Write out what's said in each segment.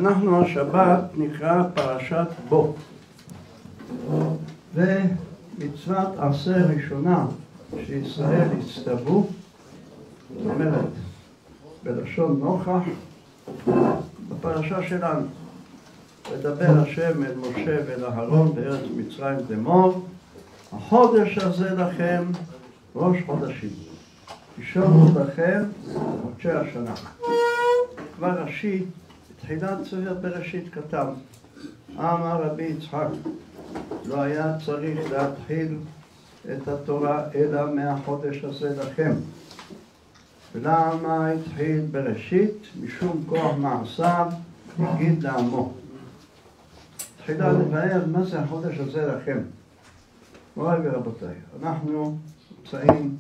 אנחנו השבת נקרא פרשת בו, ומצוות עשה ראשונה שישראל הצטוו, זאת אומרת בלשון נוכח, בפרשה שלנו לדבר השם אל משה ואל אהרון בארץ מצרים לאמור, החודש הזה לכם ראש חודשים, ראשון לכם חודשי השנה. כבר רש"י בתחילת ספר בראשית כתב, אמר רבי יצחק, לא היה צריך להתחיל את התורה אלא מהחודש הזה לכם. ולמה התחיל בראשית? משום כוח מעשיו הגיד לעמו. תחילה לבאר מה זה החודש הזה לכם. מוריי ורבותיי, אנחנו נמצאים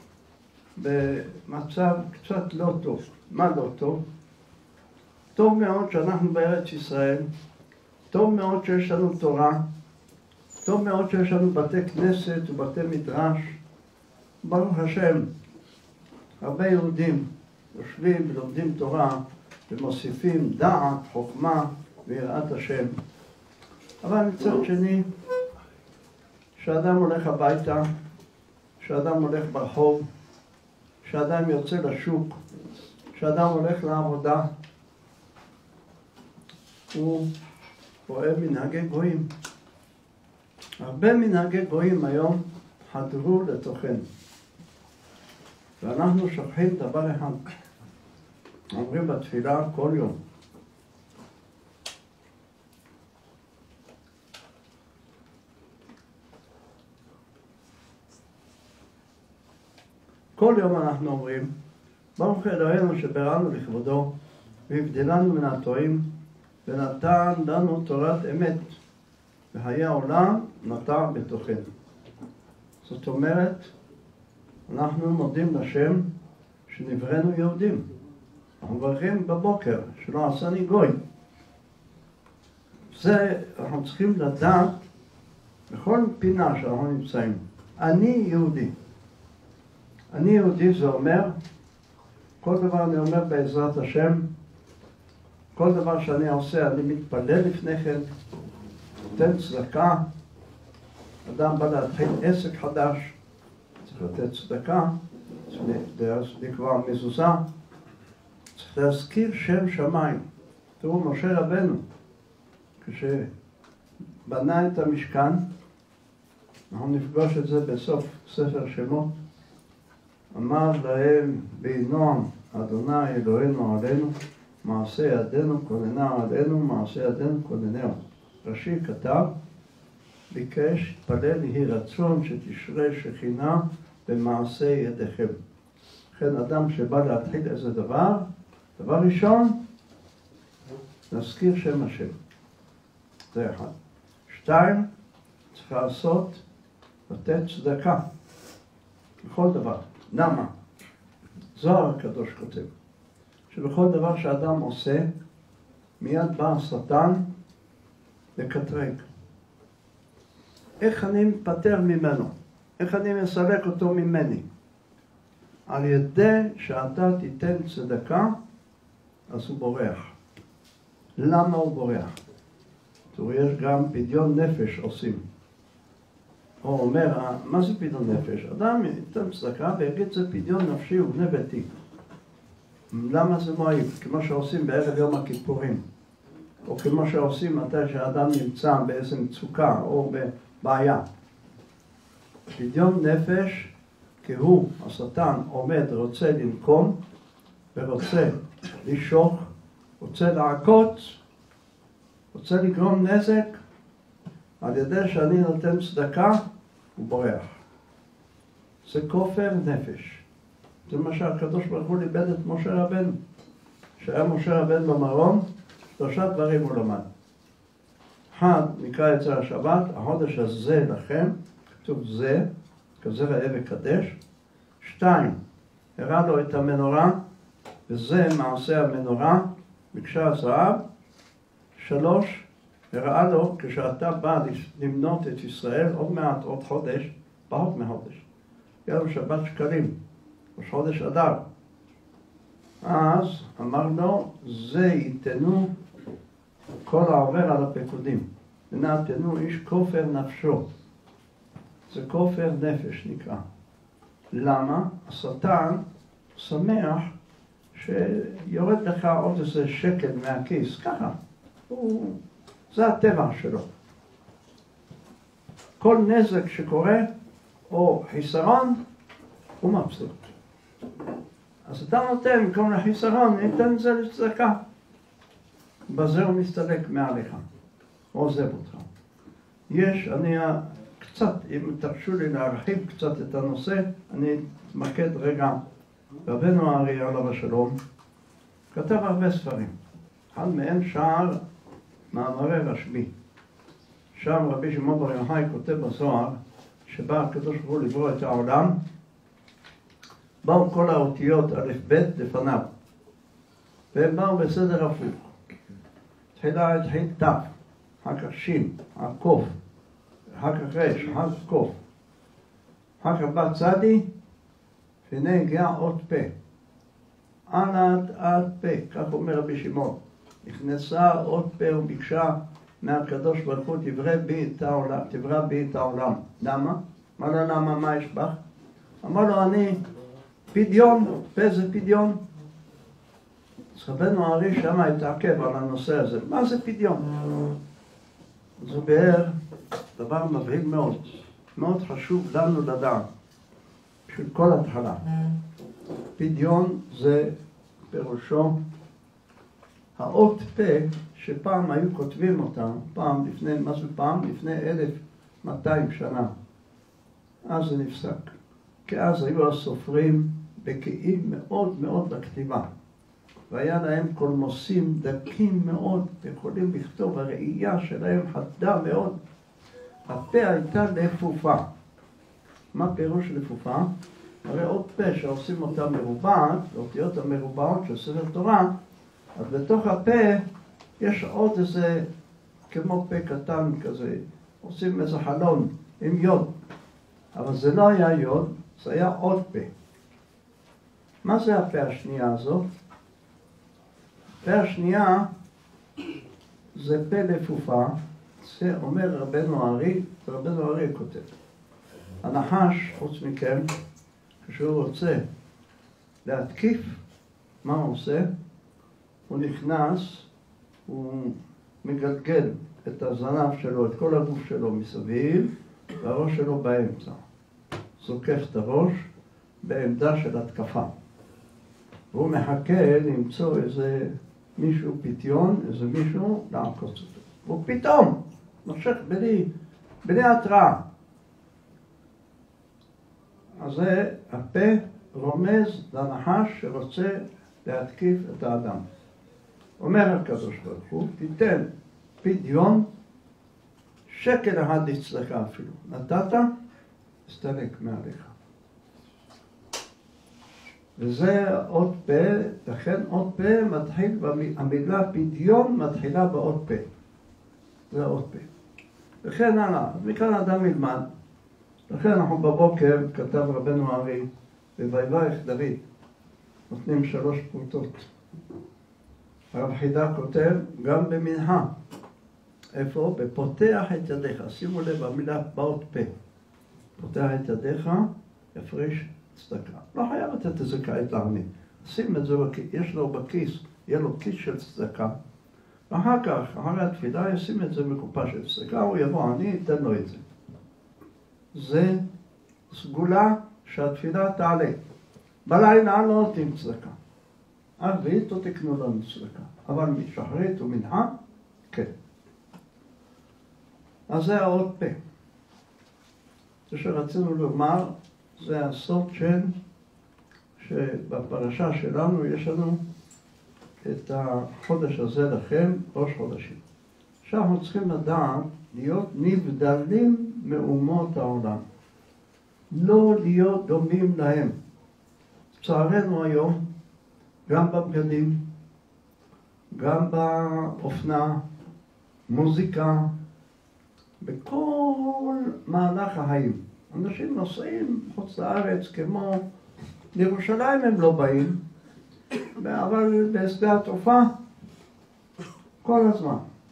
במצב קצת לא טוב. מה לא טוב? טוב מאוד שאנחנו בארץ ישראל, טוב מאוד שיש לנו תורה, טוב מאוד שיש לנו בתי כנסת ובתי מדרש. ברוך השם, הרבה יהודים יושבים ולומדים תורה ומוסיפים דעת, חוכמה ויראת השם. אבל מצד שני, כשאדם הולך הביתה, כשאדם הולך ברחוב, כשאדם יוצא לשוק, כשאדם הולך לעבודה, הוא רואה מנהגי גויים. הרבה מנהגי גויים היום חדרו לתוכנו. ואנחנו שוכחים דבר אחד. אומרים בתפילה כל יום. כל יום אנחנו אומרים, ברוך אלוהינו שבראנו לכבודו, והבדלנו מן הטועים, ונתן לנו תורת אמת, וחיי העולם נטע בתוכנו. זאת אומרת, אנחנו מודים לשם שנבראנו יהודים. אנחנו מברכים בבוקר שלא עשני גוי. זה אנחנו צריכים לדעת בכל פינה שאנחנו נמצאים. אני יהודי. אני יהודי זה אומר, כל דבר אני אומר בעזרת השם, כל דבר שאני עושה אני מתפלל לפני כן, נותן צדקה, אדם בא להתחיל עסק חדש, צריך לתת צדקה, צריך לקבוע מזוזה, צריך להזכיר שם שמיים. תראו, משה רבנו, כשבנה את המשכן, אנחנו נפגוש את זה בסוף ספר שמות, אמר להם בנועם, אדוני אלוהינו עלינו, מעשה ידינו כוננה עלינו, מעשה ידינו כוננהו. רש"י כתב, ביקש, התפלל יהי רצון שתשרה שכינה במעשה ידיכם. לכן אדם שבא להתחיל איזה דבר, דבר ראשון, להזכיר שם השם. זה אחד. 2, צריך לעשות, לתת צדקה. בכל דבר. למה? זוהר הקדוש כותב, שבכל דבר שאדם עושה, מיד בא השטן לקטרג. איך אני מתפטר ממנו? איך אני מסלק אותו ממני? על ידי שאתה תיתן צדקה, אז הוא בורח. למה הוא בורח? תראו, יש גם פדיון נפש עושים. הוא אומר, מה זה פדיון נפש? אדם ייתן צדקה ויגיד, זה פדיון נפשי ובני ביתי. למה זה מועיל? כמו שעושים בערב יום הכיפורים. או כמו שעושים מתי שהאדם נמצא באיזו מצוקה או בבעיה. פדיון נפש, כי הוא, השטן, עומד, רוצה לנקום, ורוצה לשוך, רוצה לעקוץ, רוצה לגרום נזק, על ידי שאני נותן צדקה, הוא בורח. זה כופר נפש. זה מה שהקדוש ברוך הוא לימד את משה רבנו. שהיה משה רבנו במרום, 3 דברים הוא למד. 1, נקרא את זה השבת, החודש הזה לכם, כתוב זה, כזה ראה וקדש. 2, הראה לו את המנורה, וזה מעשה המנורה, מקשה הזהב. 3, הראה לו, כשאתה בא למנות את ישראל, עוד מעט, עוד חודש, פחות מחודש. יהיה לו שבת שקלים, ראש חודש אדר. אז אמר לו, זה ייתנו כל העובר על הפקודים. ונתנו איש כופר נפשו. זה כופר נפש נקרא. למה? השטן שמח שיורד לך עוד איזה שקל מהכיס, ככה. זה הטבע שלו. כל נזק שקורה, או חיסרון, הוא מבסוט. אז אתה נותן במקום לחיסרון, ניתן את זה לצדקה. בזה הוא מסתלק מעליך, עוזב אותך. אני קצת, אם תרשו לי להרחיב קצת את הנושא, אני אתמקד רגע. רבנו הארי עליו השלום כתב הרבה ספרים. אחד מהם שער מאמרי רשב"י. שם רבי שמעון בר יוחאי כותב בזוהר שבא הקדוש ברוך הוא לברוא את העולם, באו כל האותיות א' ב' לפניו, והם באו בסדר הפוך. תחילה התחיל ת', אחר כך שין, הקוף, אחר כך רש, אחר כך קוף, אחר כך בא צדי, והנה הגיע עוד פה. עד פה, כך אומר רבי שמעון. נכנסה עוד פה וביקשה מהקדוש ברוך הוא תברא בי את העולם. למה? אמר לה למה, מה יש בך? אמר לו אני פדיון, פה זה פדיון. אז רבנו הארי שם התעכב על הנושא הזה. מה זה פדיון? זה באר דבר מבהיל מאוד. מאוד חשוב לנו לדעת. בשביל כל התחלה. פדיון זה פירושו האות פה שפעם היו כותבים אותם, פעם לפני, מה זה פעם? לפני 1200 שנה. אז זה נפסק. כי אז היו הסופרים בקיאים מאוד מאוד בכתיבה. והיה להם קולמוסים דקים מאוד, יכולים לכתוב, הראייה שלהם חדה מאוד. הפה הייתה לפופה. מה פירוש לפופה? הרי עוד פה שעושים אותה מרובעת, האותיות המרובעות של ספר תורה, אז בתוך הפה יש עוד איזה, כמו פה קטן כזה, עושים איזה חלון עם יוד. אבל זה לא היה יוד, זה היה עוד פה. מה זה הפה השנייה הזאת? הפה השנייה זה פה לפופה, זה אומר רבנו הארי, ורבנו הארי כותב. הנחש, חוץ מכם, כשהוא רוצה להתקיף, מה הוא עושה? הוא נכנס, הוא מגלגל את הזנב שלו, את כל הגוף שלו מסביב, והראש שלו באמצע. זוקף את הראש בעמדה של התקפה. והוא מחכה למצוא איזה מישהו פתיון, איזה מישהו לעקוץ אותו. והוא פתאום נושך בלי התראה. אז זה הפה רומז לנחש שרוצה להתקיף את האדם. אומר הקדוש ברוך הוא, תיתן פדיון, שקל אחד לצדקה אפילו. נתת, הסתלק מעליך. וזה עוד פה, לכן עוד פה מתחיל, המילה פדיון מתחילה בעוד פה. זה עוד פה. וכן הלאה, מכאן אדם ילמד. לכן אנחנו בבוקר, כתב רבנו הארי, בויברך דוד, נותנים 3 פרוטות. הרב חידה כותב, גם במנחה. איפה? בפותח את ידיך. שימו לב, המילה באות פה. פותח את ידיך, יפריש צדקה. לא חייב לתת את זה כעת לעני. שים את זה, יש לו בכיס, יהיה לו כיס של צדקה. ואחר כך, אחרי התפילה, ישים את זה בקופה של צדקה, הוא יבוא, אני אתן לו את זה. זה סגולה שהתפילה תעלה. בלילה לא נותנים צדקה. ערבית לא תקנו לנו צדקה. אבל משחרית ומנחה, כן. אז זה העוד פה. זה שרצינו לומר, זה הסוד שבפרשה שלנו יש לנו את החודש הזה לכם, ראש חודשים. עכשיו אנחנו צריכים לדעת להיות נבדלים מאומות העולם. לא להיות דומים להם. צערנו היום, גם בבגדים, גם באופנה, מוזיקה, בכל מהלך החיים. אנשים נוסעים חוץ לארץ כמו לירושלים הם לא באים, אבל בשדה התעופה כל הזמן.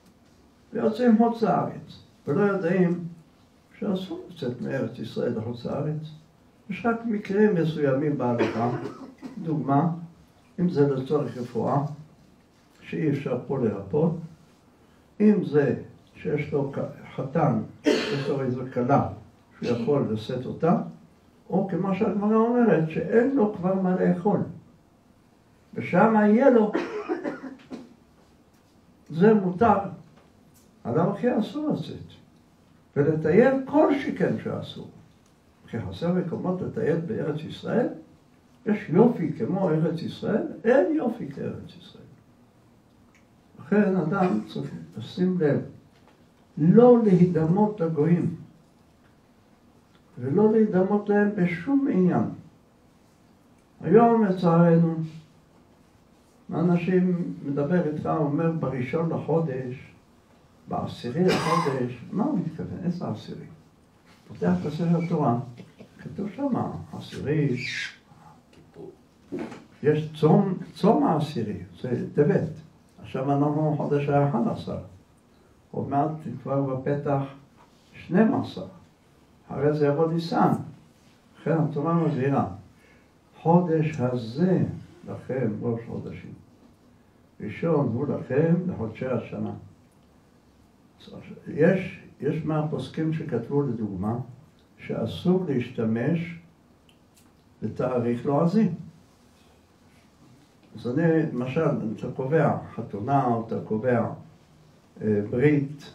ויוצאים חוץ לארץ, ולא יודעים שאסור לצאת מארץ ישראל לחוץ לארץ. יש רק מקרים מסוימים בהלכה, דוגמה, אם זה לצורך רפואה, שאי אפשר פה לרפות, אם זה שיש לו חתן, יש לו איזו כלה שהוא יכול לשאת אותה, או כמו שהגמרא אומרת, שאין לו כבר מה לאכול. ושם יהיה לו, זה מותר. אדם אחר אסור לצאת. ולטייל כל שכן שאסור. כי חסר מקומות לטייל בארץ ישראל, יש יופי כמו ארץ ישראל, אין יופי כארץ ישראל. לכן אדם צריך לשים לב, לא להידמות לגויים, ולא להידמות להם בשום עניין. היום לצערנו, אנשים מדבר איתך, אומר בראשון לחודש, בעשירי לחודש, מה הוא מתכוון? איזה עשירי? פותח את הספר התורה, כתוב שם, עשירי, יש צום העשירי, זה טבת. עכשיו אנחנו חודש ה-11, עוד מעט כבר בפתח 12, הרי זה יבוא ניסן. לכן התורה מזהירה, חודש הזה לכם ראש חודשים. ראשון הוא לכם לחודשי השנה. יש מהפוסקים שכתבו לדוגמה, שאסור להשתמש בתאריך לועזי. אז אני, למשל, אתה קובע חתונה, או אתה קובע ברית,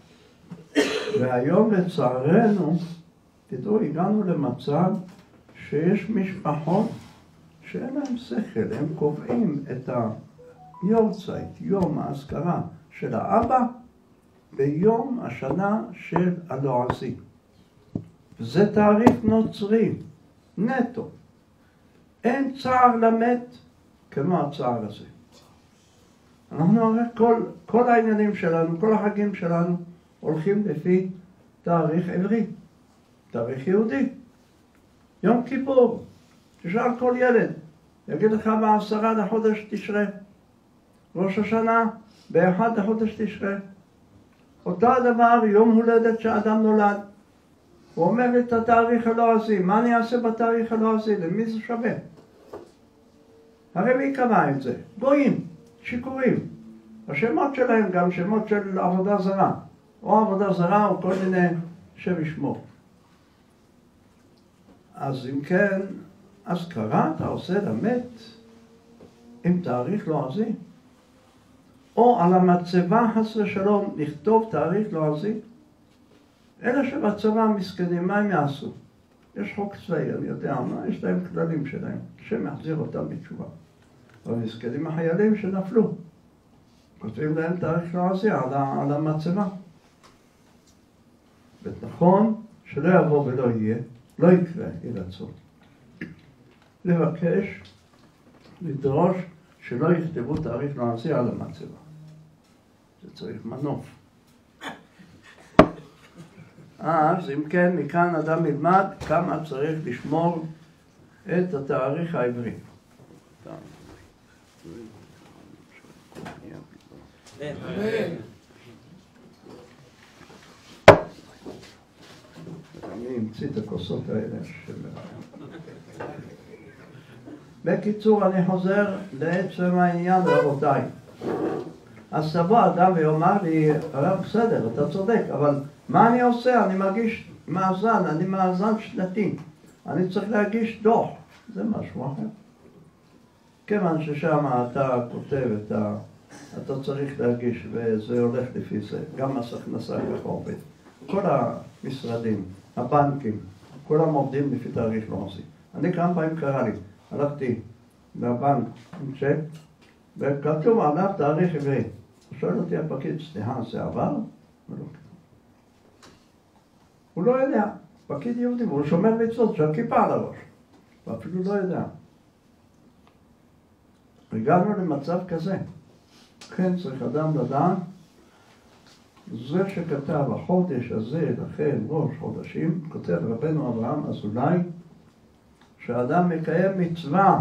והיום לצערנו, תדעו, הגענו למצב שיש משפחות שאין להם שכל, הם קובעים את היורצייט, יום האזכרה של האבא, ביום השנה של הלועזי. זה תאריך נוצרי, נטו. אין צער למת כמו הצער הזה. אנחנו הרי כל העניינים שלנו, כל החגים שלנו, הולכים לפי תאריך עברי, תאריך יהודי. יום כיפור, תשאל כל ילד, יגיד לך ב10 לחודש תשרי. ראש השנה, ב1 לחודש תשרי. אותו הדבר, יום הולדת שאדם נולד. הוא אומר לי את התאריך הלועזי, מה אני אעשה בתאריך הלועזי? למי זה שווה? הרי מי קבע את זה? גויים, שיכורים. השמות שלהם גם שמות של עבודה זרה. או עבודה זרה או כל מיני שם ישמור. אז אם כן, אזכרה אתה עושה למת עם תאריך לועזי. או על המצבה חס ושלום לכתוב תאריך לועזי. אלה שבצבא המסכנים, מה הם יעשו? יש חוק צבאי, אני יודע מה, יש להם כללים שלהם, שמחזיר אותם בתשובה. אבל מסכנים החיילים שנפלו, כותבים להם תאריך לועזי על המצבה. ונכון שלא יבוא ולא יהיה, לא יקרה, ירצון. לבקש, לדרוש, שלא יכתבו תאריך לועזי על המצבה. זה צריך מנוף. אז אם כן, מכאן אדם ילמד כמה צריך לשמור את התאריך העברי. אני אמציא את הכוסות האלה. בקיצור, אני חוזר לעצם העניין, רבותיי. אז תבוא אדם ויאמר לי, הרב בסדר, אתה צודק, אבל מה אני עושה? אני מרגיש מאזן, אני מאזן שנתי. אני צריך להגיש דוח. זה משהו אחר. כיוון ששם אתה כותב אתה צריך להגיש, וזה הולך לפי זה. גם מס הכנסה ככה עובד. כל המשרדים, הבנקים, כולם עובדים לפי תאריך לועזי. אני כמה פעמים קרה לי, הלכתי לבנק עם צ'ק, וכתוב עליו תאריך עברי. שואל אותי הפקיד, סליחה, זה עבר? הוא לא יודע, פקיד יהודי, הוא שומר מצוות של כיפה על הראש, ואפילו לא יודע. הגענו למצב כזה. כן, צריך אדם לדעת, זה שכתב החודש הזה לכן ראש חודשים, כותב רבנו אברהם אזולאי, שאדם מקיים מצווה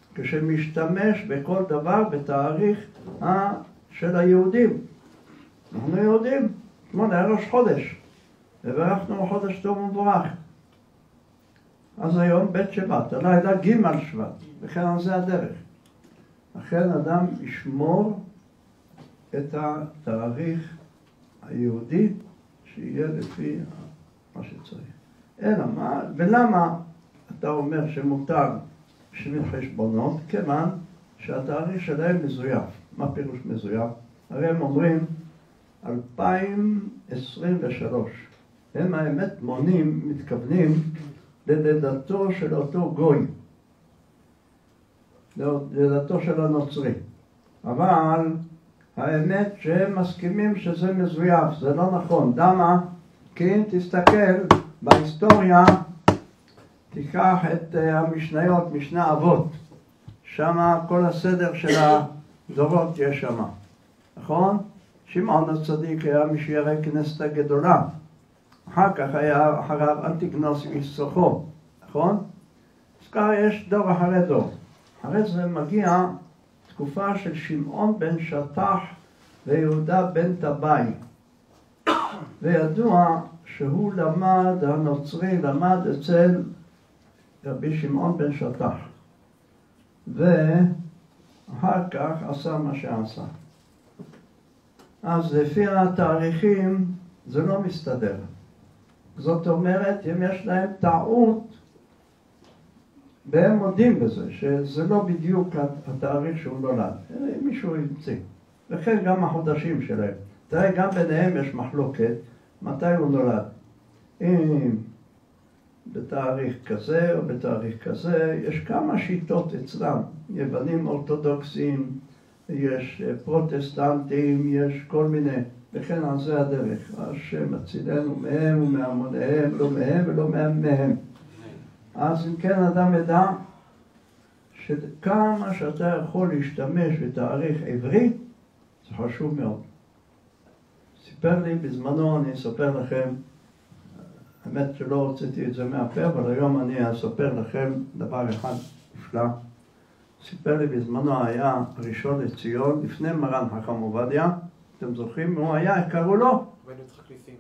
כשמשתמש בכל דבר בתאריך של היהודים. אנחנו יהודים, כמו היה ראש חודש, וברכנו בחודש טוב ומבורך. אז היום בית שבט, הלילה ג' שבט, וכן על זה הדרך. לכן אדם ישמור את התאריך היהודי שיהיה לפי מה שצריך. אלא מה, ולמה אתה אומר שמותר בשביל חשבונות? כיוון שהתאריך שלהם מזויף. מה פירוש מזויף? הרי הם אומרים 2023. הם האמת מונים, מתכוונים ללידתו של אותו גוי, ללידתו של הנוצרי. אבל האמת שהם מסכימים שזה מזויף, זה לא נכון. למה? כי אם תסתכל בהיסטוריה, תיקח את המשניות, משנה אבות, שם כל הסדר של הדורות יש שם, נכון? שמעון הצדיק היה משיירי כנסת הגדולה, אחר כך היה אחריו אנטיגנוס איש סוחו, נכון? אז ככה יש דור אחרי דור. אחרי זה מגיע תקופה של שמעון בן שטח ויהודה בן טבעי, וידוע שהוא למד, הנוצרי למד אצל רבי שמעון בן שטח, ואחר כך עשה מה שעשה. אז לפי התאריכים זה לא מסתדר. זאת אומרת, אם יש להם טעות, והם מודים בזה, שזה לא בדיוק התאריך שהוא נולד. מישהו ימציא. וכן גם החודשים שלהם. תראה, גם ביניהם יש מחלוקת, מתי הוא נולד. אם בתאריך כזה או בתאריך כזה, יש כמה שיטות אצלם. יוונים אורתודוקסים, יש פרוטסטנטים, יש כל מיני. וכן על זה הדרך. השם הצילנו מהם ומהמוניהם, לא מהם ולא מהם. אז אם כן אדם ידע שכמה שאתה יכול להשתמש בתאריך עברי, זה חשוב מאוד. סיפר לי בזמנו, אני אספר לכם, האמת שלא רציתי את זה מהפה, אבל היום אני אספר לכם דבר אחד נפלא. סיפר לי בזמנו היה הראשון לציון, לפני מרן חכם עובדיה, אתם זוכרים? הוא היה, קראו לו? יצחק ניסים.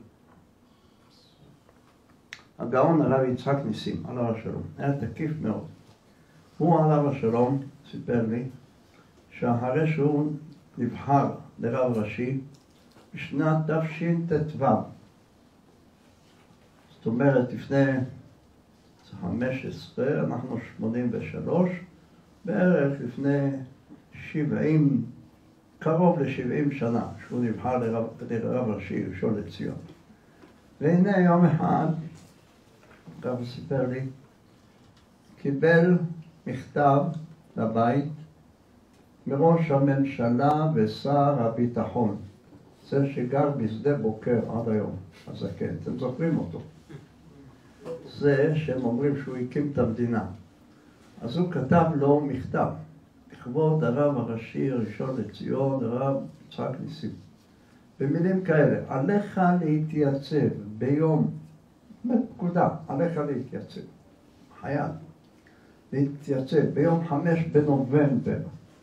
הגאון הרב יצחק ניסים, עליו השלום. היה תקיף מאוד. הוא עליו השלום סיפר לי שאחרי שהוא נבחר לרב ראשי בשנת תשט"ו, זאת אומרת לפני 15, אנחנו 83, בערך לפני 70, קרוב ל-70 שנה שהוא נבחר לרב ראשי ראשון לציון. והנה יום אחד, הרב סיפר לי, קיבל מכתב לבית מראש הממשלה ושר הביטחון, זה שגר בשדה בוקר עד היום, אז כן, אתם זוכרים אותו. זה שהם אומרים שהוא הקים את המדינה. אז הוא כתב לו מכתב, לכבוד הרב הראשי הראשון לציון, הרב יצחק ניסים. במילים כאלה, עליך להתייצב ביום, פקודה, עליך להתייצב, חייל, להתייצב ביום 5 בנובמבר,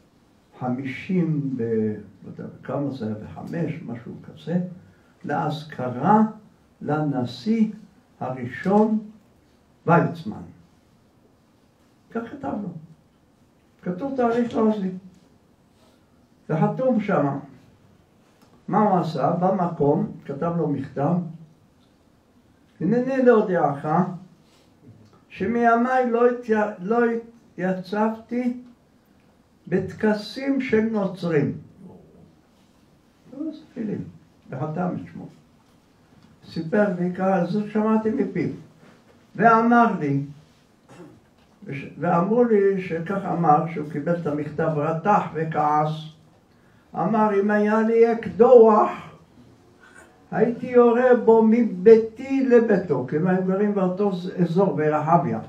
50 כמה זה, 5, משהו כזה, להזכרה לנשיא הראשון ויצמן. כך כתב לו. כתוב תאריך לועזי. וחתום שמה. מה הוא עשה? במקום, כתב לו מכתב, הנני להודיעך שמימיי לא התייצבתי בטקסים של נוצרים. וחתם את שמו. סיפר לי ככה, זאת שמעתי מפיו. ואמר לי, ואמרו לי שכך אמר, שהוא קיבל את המכתב רתח וכעס, אמר, אם היה לי אקדוח, הייתי יורה בו מביתי לביתו, כי הם גרים באותו אזור, ברחביה.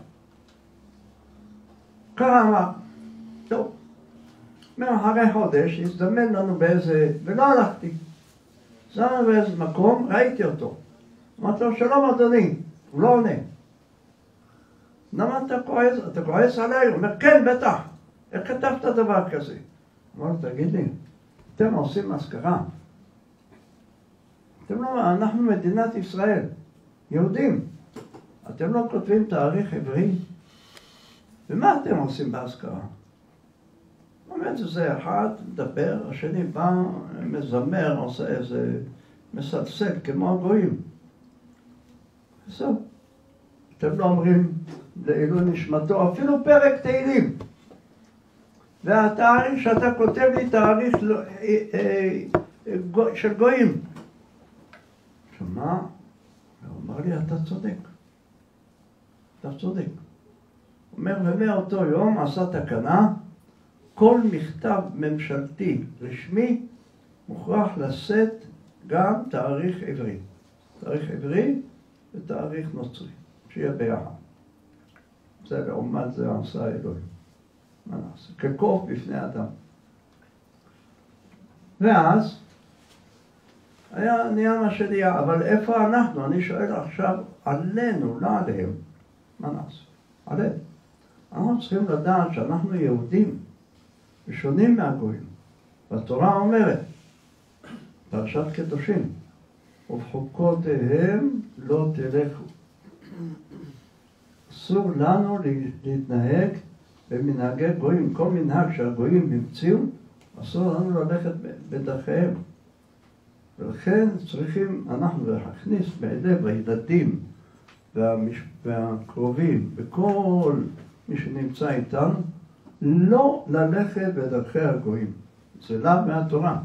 ככה אמר, טוב, מאחרי חודש הזדמן לנו באיזה, ולא הלכתי. זמן באיזה מקום, ראיתי אותו. אמרתי לו, שלום אדוני, הוא לא עונה. למה אתה כועס? אתה כועס עליי? הוא אומר, כן, בטח. איך כתבת דבר כזה? אמרתי, תגיד לי, אתם עושים מזכרה. אתם לא, אנחנו מדינת ישראל, יהודים. אתם לא כותבים תאריך עברי? ומה אתם עושים באזכרה? באמת זה אחד מדבר, השני בא, מזמר, עושה איזה מסלסל כמו הגויים. זהו. אתם לא אומרים לעילוי נשמתו, אפילו פרק תהילים. והתאריך שאתה כותב לי תאריך של גויים. שמה? הוא אמר לי, אתה צודק. אתה צודק. הוא אומר, ומאותו יום עשה תקנה, כל מכתב ממשלתי רשמי מוכרח לשאת גם תאריך עברי. תאריך עברי ותאריך נוצרי, שיהיה ביחד. זה לעומת זה עשה אלוהים. מה נעשה? כקוף בפני אדם. ואז נהיה מה שנהיה, אבל איפה אנחנו? אני שואל עכשיו עלינו, לא עליהם. מה נעשה? עליהם. אנחנו צריכים לדעת שאנחנו יהודים ושונים מהגויים. והתורה אומרת, פרשת קדושים, ובחוקותיהם לא תלכו. אסור לנו להתנהג במנהגי גויים. כל מנהג שהגויים המציאו, אסור לנו ללכת בדרכיהם. ולכן צריכים אנחנו להכניס בלב הילדים והקרובים וכל מי שנמצא איתנו, לא ללכת בדרכי הגויים. זה לאו מהתורה.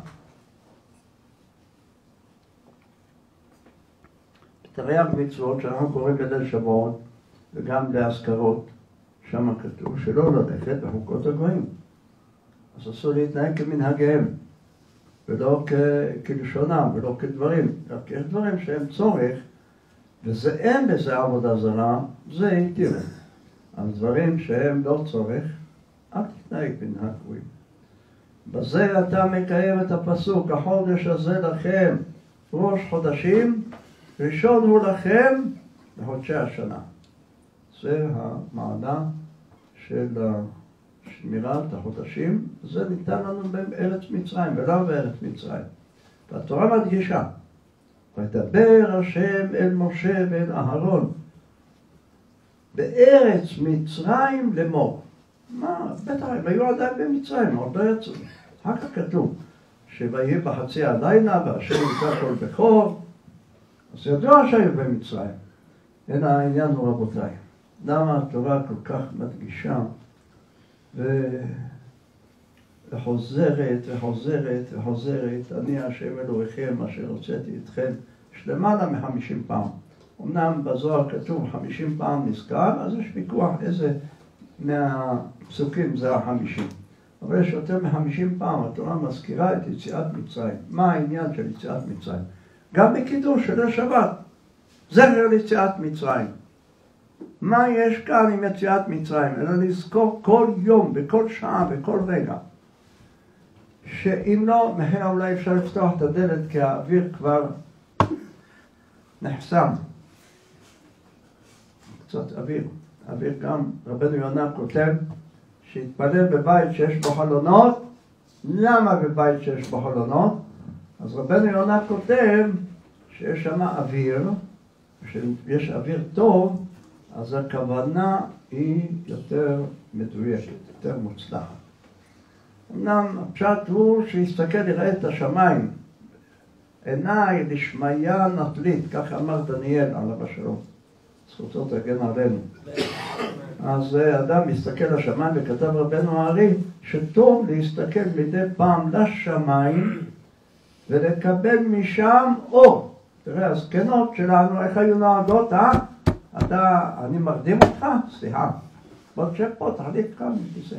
תרי"ג מצוות שאנחנו קוראים בליל שבועות וגם באזכרות, שם כתוב שלא ללכת בחוקות הגויים. אז אסור להתנהג כמנהגיהם, ולא כלשונם, ולא כדברים. רק יש דברים שהם צורך, וזה אין בזה עבודה זרה, זה התיר. על דברים שהם לא צורך, אל תתנהג מנהג גויים. בזה אתה מקיים את הפסוק, החודש הזה לכם ראש חודשים, ראשון הוא לכם לחודשי השנה. זה המעלה של שמירת החודשים, זה ניתן לנו בארץ מצרים ולא בארץ מצרים. והתורה מדגישה, וידבר השם אל משה ואל אהרון בארץ מצרים לאמור. מה? בטח, הם היו עדיין במצרים, עוד לא יצאו. אחר כך כתוב, שויהי בחצי הלילה והשם ימצא כל בכור. אז ידוע שהיו במצרים. אין העניין הוא רבותיי. למה התורה כל כך מדגישה וחוזרת וחוזרת וחוזרת, אני השם אלוהיכם אשר הוצאתי אתכם, יש למעלה מ50 פעם. אמנם בזוהר כתוב 50 פעם נזכר, אז יש ויכוח איזה מהפסוקים זה 50. אבל יש יותר מ50 פעם, התורה מזכירה את יציאת מצרים. מה העניין של יציאת מצרים? גם בקידוש של השבת, זכר ליציאת מצרים. מה יש כאן עם יציאת מצרים? אלא לזכור כל יום, בכל שעה, בכל רגע. שאם לא, מחר אולי אפשר לפתוח את הדלת כי האוויר כבר נחסם. קצת אוויר. אוויר גם, רבנו יונה כותב, שהתפלל בבית שיש בו חלונות. למה בבית שיש בו חלונות? אז רבנו יונה כותב שיש שם אוויר, שיש אוויר טוב, אז הכוונה היא יותר מדויקת, יותר מוצלחת. אמנם הפשט הוא שיסתכל יראה את השמיים. עיניי לשמיה נטלית, כך אמר דניאל עליו השלום. זכותו תגן עלינו. אז אדם מסתכל לשמיים, וכתב רבנו הארי שטוב להסתכל מדי פעם לשמיים ולקבל משם אור. תראה, הזקנות שלנו, איך היו נוהגות, אני מרדים אותך? סליחה. בוא תשב פה, תחליט כאן מכיסא.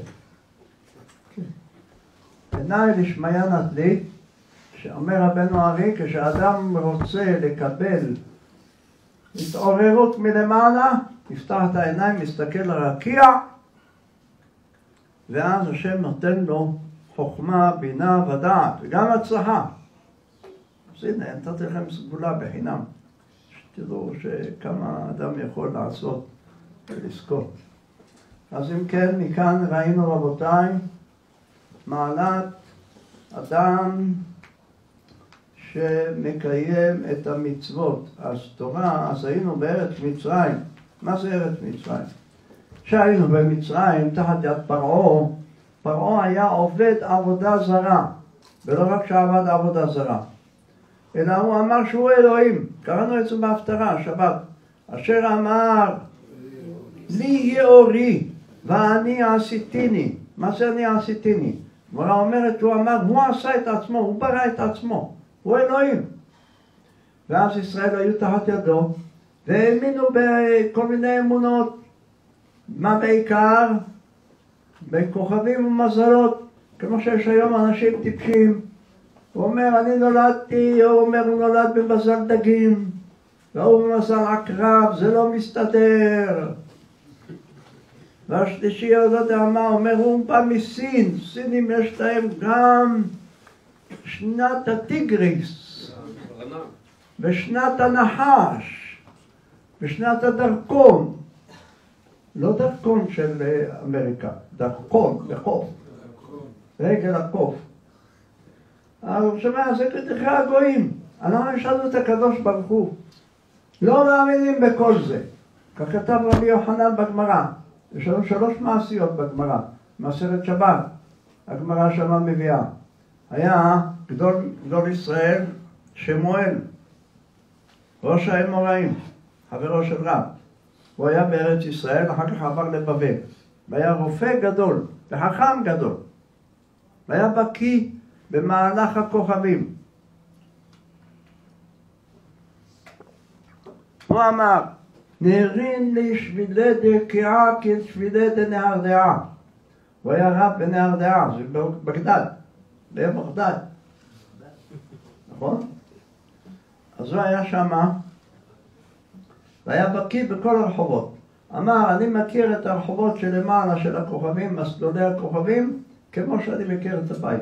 עיניי לשמיה נטלית, שאומר רבנו הארי, כשאדם רוצה לקבל התעוררות מלמעלה, יפתח את העיניים, מסתכל לרקיע, ואז השם נותן לו חוכמה, בינה ודעת, וגם הצלחה. אז הנה, נתתי לכם סגולה בחינם, שתראו שכמה אדם יכול לעשות ולזכות. אז אם כן, מכאן ראינו רבותיי, מעלת אדם שמקיים את המצוות. אז תורה, אז היינו בארץ מצרים. מה זה ארץ מצרים? כשהיינו במצרים תחת יד פרעה, פרעה היה עובד עבודה זרה, ולא רק שעבד עבודה זרה, אלא הוא אמר שהוא אלוהים. קראנו את זה בהפטרה, שבת. אשר אמר לי יאורי ואני עשיתיני. מה זה אני עשיתיני? גמרא אומרת, הוא אמר, הוא עשה את עצמו, הוא ברא את עצמו, הוא אלוהים. ואז ישראל היו תחת ידו, והאמינו בכל מיני אמונות. מה בעיקר? בכוכבים ומזלות, כמו שיש היום אנשים טיפשים. הוא אומר, אני נולדתי, הוא אומר, הוא נולד במזל דגים, והוא במזל עקרב, זה לא מסתדר. והשלישי, לא יודע מה, אומר, הוא בא מסין, סינים יש להם גם שנת הטיגריס, ושנת הנחש, ושנת הדרכון, לא דרכון של אמריקה, דרכון, לחוף, רגל החוף. אבל הוא שומע, זה כתכי הגויים, אנחנו נשאלנו את הקדוש ברוך הוא, לא מאמינים בכל זה. כך כתב רבי יוחנן בגמרא. יש לנו 3 מעשיות בגמרא, מעשרת שבת, הגמרא שמה מביאה. היה גדול ישראל שמואל, ראש האמוראים, חברו של רב. הוא היה בארץ ישראל, אחר כך עבר לבבל. והיה רופא גדול, וחכם גדול. והיה בקיא במהלך הכוכבים. הוא אמר, נהרין לי שבילי דקיעה כשבילי דנהר דעה. הוא היה רב בנהר דעה, זה בבגדד, בבגדד. נכון? אז הוא היה שמה, והיה בקיא בכל הרחובות. אמר, אני מכיר את הרחובות שלמעלה של הכוכבים, מסלולי הכוכבים, כמו שאני מכיר את הבית.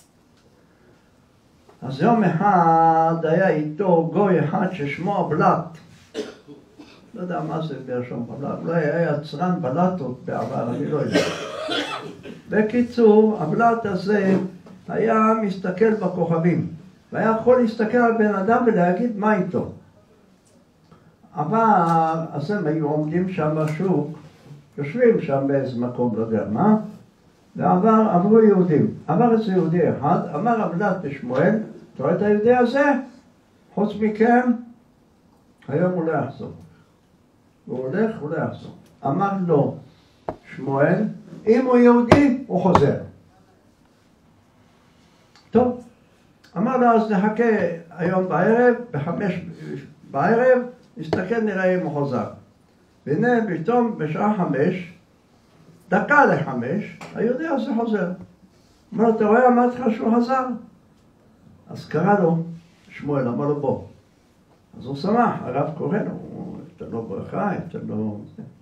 אז יום אחד היה איתו גוי אחד ששמו בלט. לא יודע מה זה בלשון בלט, אולי היה יצרן בלטות בעבר, אני לא יודע. בקיצור, הבלט הזה היה מסתכל בכוכבים, והיה יכול להסתכל על בן אדם ולהגיד מה איתו. אבל אז הם היו עומדים שם בשוק, יושבים שם באיזה מקום, לא יודע מה, ועברו יהודים. עבר איזה יהודי אחד, אמר הבלט לשמואל, אתה רואה את היהודי הזה? חוץ מכם, היום הוא לא יחזור. הוא הולך, הוא לא יחזור. אמר לו, שמואל, אם הוא יהודי, הוא חוזר. טוב, אמר לו, אז נחכה היום בערב, ב5 בערב, נסתכל נראה אם הוא חוזר. והנה פתאום בשעה 5, דקה ל5, היהודי הזה חוזר. אמר לו, אתה רואה, אמרתי לך שהוא חזר? אז קרא לו, שמואל, אמר לו בוא. אז הוא שמח, הרב קורא לו, אתה לא ברכה, אתה לא...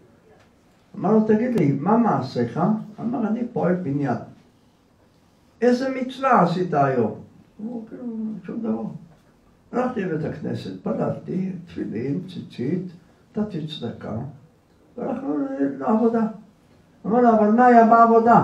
אמר לו, תגיד לי, מה מעשיך? אמר, אני פועל בניין. איזה מצווה עשית היום? הוא כאילו, שום דבר. הלכתי לבית הכנסת, פללתי, תפילין, ציצית, נתתי צדקה, והלכנו לעבודה. אמר לו, אבל מה היה בעבודה?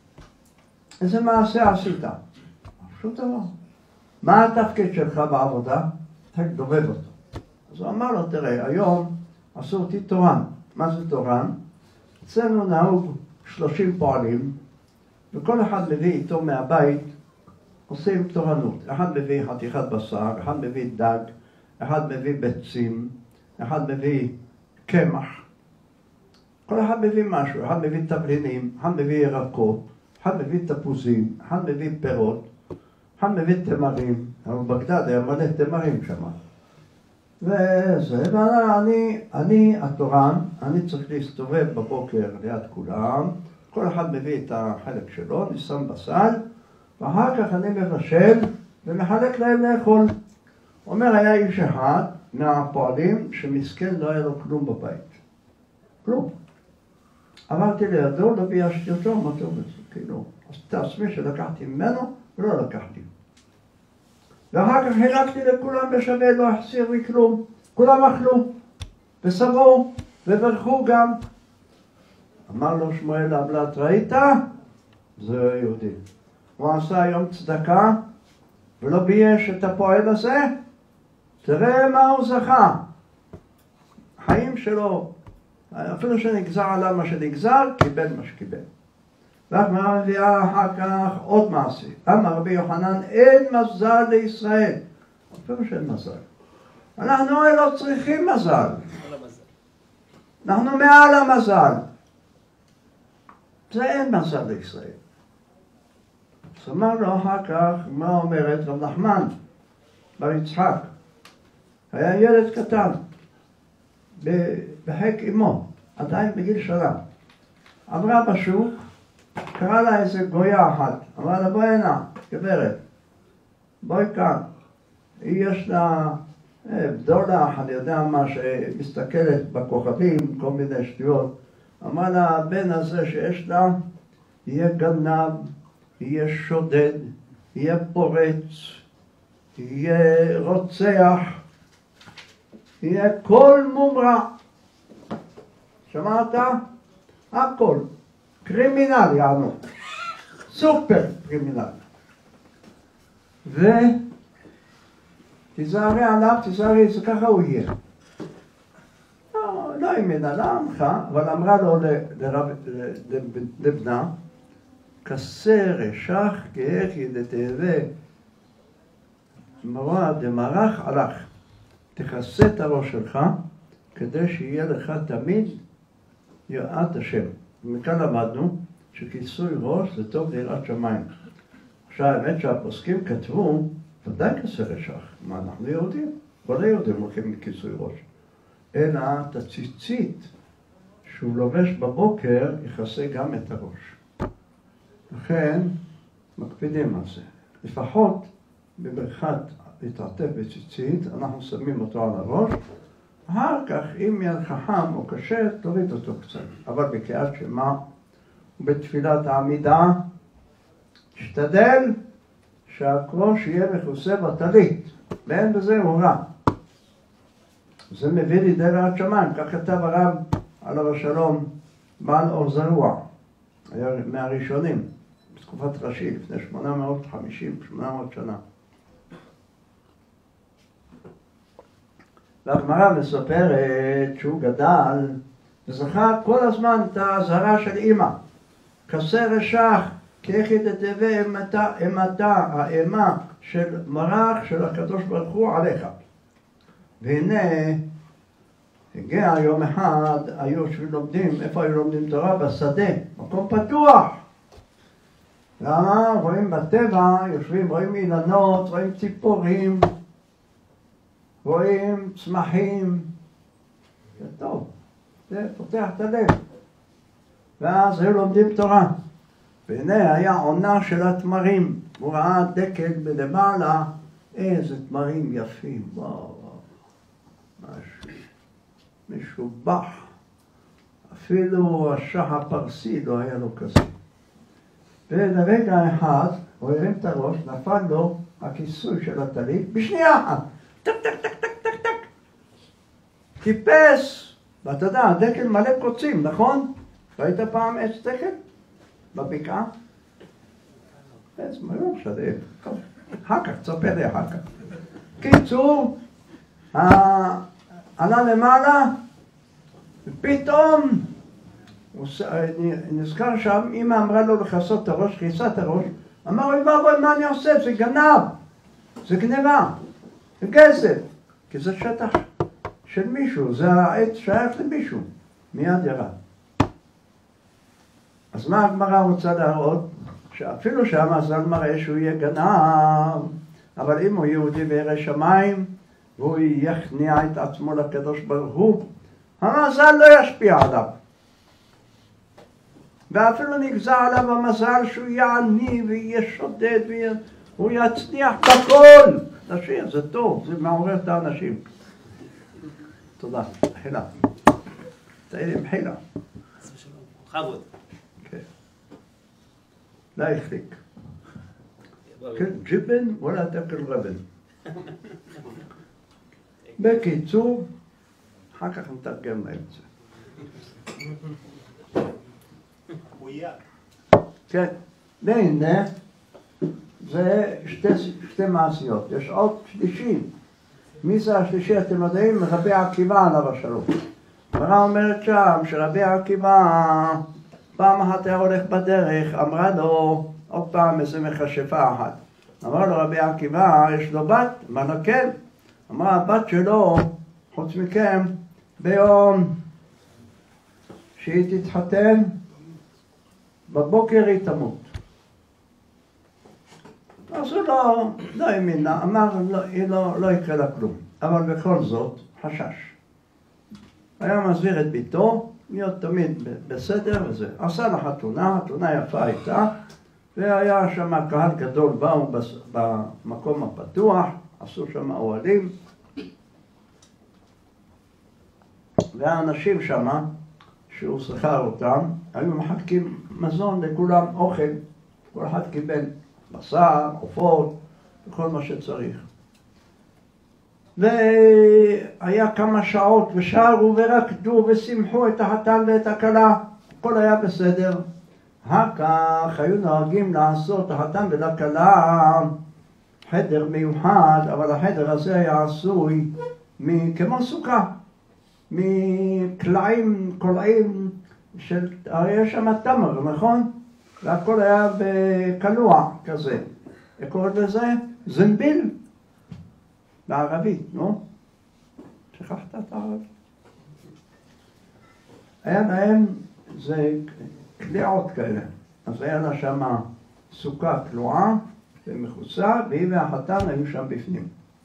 איזה מעשה עשית? שום דבר. מה התפקיד שלך בעבודה? אתה דובב אותו. אז הוא אמר לו, תראה, היום עשו אותי תורן. מה זה תורן? אצלנו נהוג 30 פועלים, וכל אחד מביא איתו מהבית, עושים תורנות. אחד מביא חתיכת בשר, אחד מביא דג, אחד מביא ביצים, אחד מביא קמח. כל אחד מביא משהו, אחד מביא תבלינים, אחד מביא ירקות, אחד מביא תפוזים, אחד מביא פירות, אחד מביא תמרים. אבל בגדד היה מלא תמרים שם. וזה, ואני התורן, אני צריך להסתובב בבוקר ליד כולם, כל אחד מביא את החלק שלו, אני שם בסל, ואחר כך אני מבשל ומחלק להם לאכול. אומר, היה איש אחד מהפועלים שמסכן לא היה לו כלום בבית. כלום. עברתי לידו, לא ביישתי אותו, אמרתי לו, כאילו, אז תעצמי שלקחתי ממנו ולא לקחתי. ואחר כך חילקתי לכולם בשווה, לא החסיר לי כלום. כולם אכלו ושבעו וברכו גם. אמר לו שמואל הבלט, ראית? זה יהודי. הוא עשה היום צדקה ולא בייש את הפועל הזה, תראה מה הוא זכה. החיים שלו, אפילו שנגזר עליו מה שנגזר, קיבל מה שקיבל. והגמרא מביאה אחר כך עוד מעשה. אמר רבי יוחנן, אין מזל לישראל. אפילו שאין מזל. אנחנו לא צריכים מזל. אנחנו מעל המזל. זה אין מזל לישראל. אז אמר לו אחר כך, מה אומרת רב נחמן בר יצחק? היה ילד קטן, בחיק אמו, עדיין בגיל שנה. עברה בשוק, קרא לה איזה גויה אחת, אמרה לה בואי הנה, גברת, בואי כאן. היא יש לה בדולח, אני יודע מה, שמסתכלת בכוכבים, כל מיני שטויות. אמרה לה, הבן הזה שיש לה, יהיה גנב, יהיה שודד, יהיה פורץ, יהיה רוצח, יהיה כל מומרע. שמעת? הכל. קרימינל יענו. סופר קרימינל. ותיזהרי עליו, תיזהרי, זה ככה הוא יהיה. לא ימינה לעמך, אבל אמרה לו לבנה, כסה רשך כאחי דתהווה מרוע דמרח עלך. תכסה את הראש שלך כדי שיהיה לך תמיד יראת השם. ומכאן למדנו שכיסוי ראש זה טוב ליראת שמיים. עכשיו האמת שהפוסקים כתבו ודאי כסה רשך. מה אנחנו יהודים? כל היהודים הולכים לכיסוי ראש. אלא את הציצית שהוא לובש בבוקר יכסה גם את הראש. לכן מקפידים על זה. לפחות בברכת להתעטף בציצית, אנחנו שמים אותו על הראש. אחר כך, אם יד חכם או קשה, תוריד אותו קצת. אבל בקריאת שמע ובתפילת העמידה, תשתדל שהראש יהיה מכוסה בטלית. ואין בזה הוראה. זה מביא לידי יראת שמיים. כך כתב הרב עליו השלום, בעל אור זרוע. היה מהראשונים. בתקופת ראשי, לפני 850 שנה. והגמרא מספרת שהוא גדל וזכר כל הזמן את האזהרה של אמא. כסה רשך, כאחי דתהווה אימתה, האימה של מרח של הקדוש ברוך הוא עליך. והנה, הגיע יום אחד, היו לומדים, איפה היו לומדים תורה? בשדה, מקום פתוח. למה? רואים בטבע, יושבים, רואים אילנות, רואים ציפורים, רואים צמחים. זה טוב, זה פותח את הלב. ואז היו לומדים תורה. והנה היה עונה של התמרים. הוא ראה דקל בלמעלה, איזה תמרים יפים. וואו, משהו משובח. אפילו השח הפרסי לא היה לו כזה. ולרגע אחד, הוא הרים את הראש, נפל לו הכיסוי של הטלית, בשנייה אחת. טק, טק, טק, טק, טק, טק. טיפס. ואתה יודע, הדקל מלא קוצים, נכון? ראית פעם עץ דקל? בבקעה? עץ מלא משנה. אחר כך, תספר לי אחר כך. קיצור, עלה למעלה, ופתאום, נזכר שם, אמא אמרה לו לכסות את הראש, כיסה את הראש, אמר, אוי ואבוי, מה אני עושה? זה גנב, זה גנבה, זה כסף, כי זה שטח של מישהו, זה העץ שייך למישהו, מיד ירד. אז מה הגמרא רוצה להראות? שאפילו שהמזל מראה שהוא יהיה גנב, אבל אם הוא יהודי וירא שמיים, והוא יכניע את עצמו לקדוש ברוך הוא, המזל לא ישפיע עליו. ואפילו נגזר עליו המזל שהוא יהיה עני ויהיה שודד והוא יצניח בכל. תשאיר, זה טוב, זה מעורר את האנשים. תודה, חילה. תהיה עם חילה. חבוד. כן. לא יחליק. כן, ג'יבן וلا תאכל רבן. בקיצור, אחר כך נתרגם להם את זה. כן, והנה, זה שתי מעשיות. יש עוד שלישי. מי זה השלישי? אתם יודעים? רבי עקיבא עליו השלום. הגמרא אומרת שם שרבי עקיבא פעם אחת היה הולך בדרך, אמרה לו עוד פעם איזה מכשפה אחת. אמר לו רבי עקיבא, יש לו בת? אמר לו כן. אמרה הבת שלו, חוץ מכם, ביום שהיא תתחתן, בבוקר היא תמות. אז הוא לא האמין לה, אמר לא יקרה לה כלום. אבל בכל זאת, חשש. היה מסביר את ביתו, להיות תמיד בסדר וזה. עשה לה חתונה, חתונה יפה הייתה, והיה שם קהל גדול, באו במקום הפתוח, עשו שם אוהלים, והאנשים שם, שהוא שכר אותם, היו מחלקים מזון לכולם, אוכל, כל אחד קיבל בשר, עופות, וכל מה שצריך. והיה כמה שעות ושרו ורקדו ושמחו את החתן ואת הכלה, הכל היה בסדר. כך היו נוהגים לעשות החתן ולכלה חדר מיוחד, אבל החדר הזה היה עשוי כמו סוכה, מקלעים, קולעים של, היה שם תמר, נכון? והכל היה בקלוע כזה. וקוראים לזה זנביל. בערבית, נו? שכחת את הערבית? היה להם, זה קליעות כאלה. אז היה לה שם סוכה קלועה ומחוצה, והיא והחתן היו שם בפנים.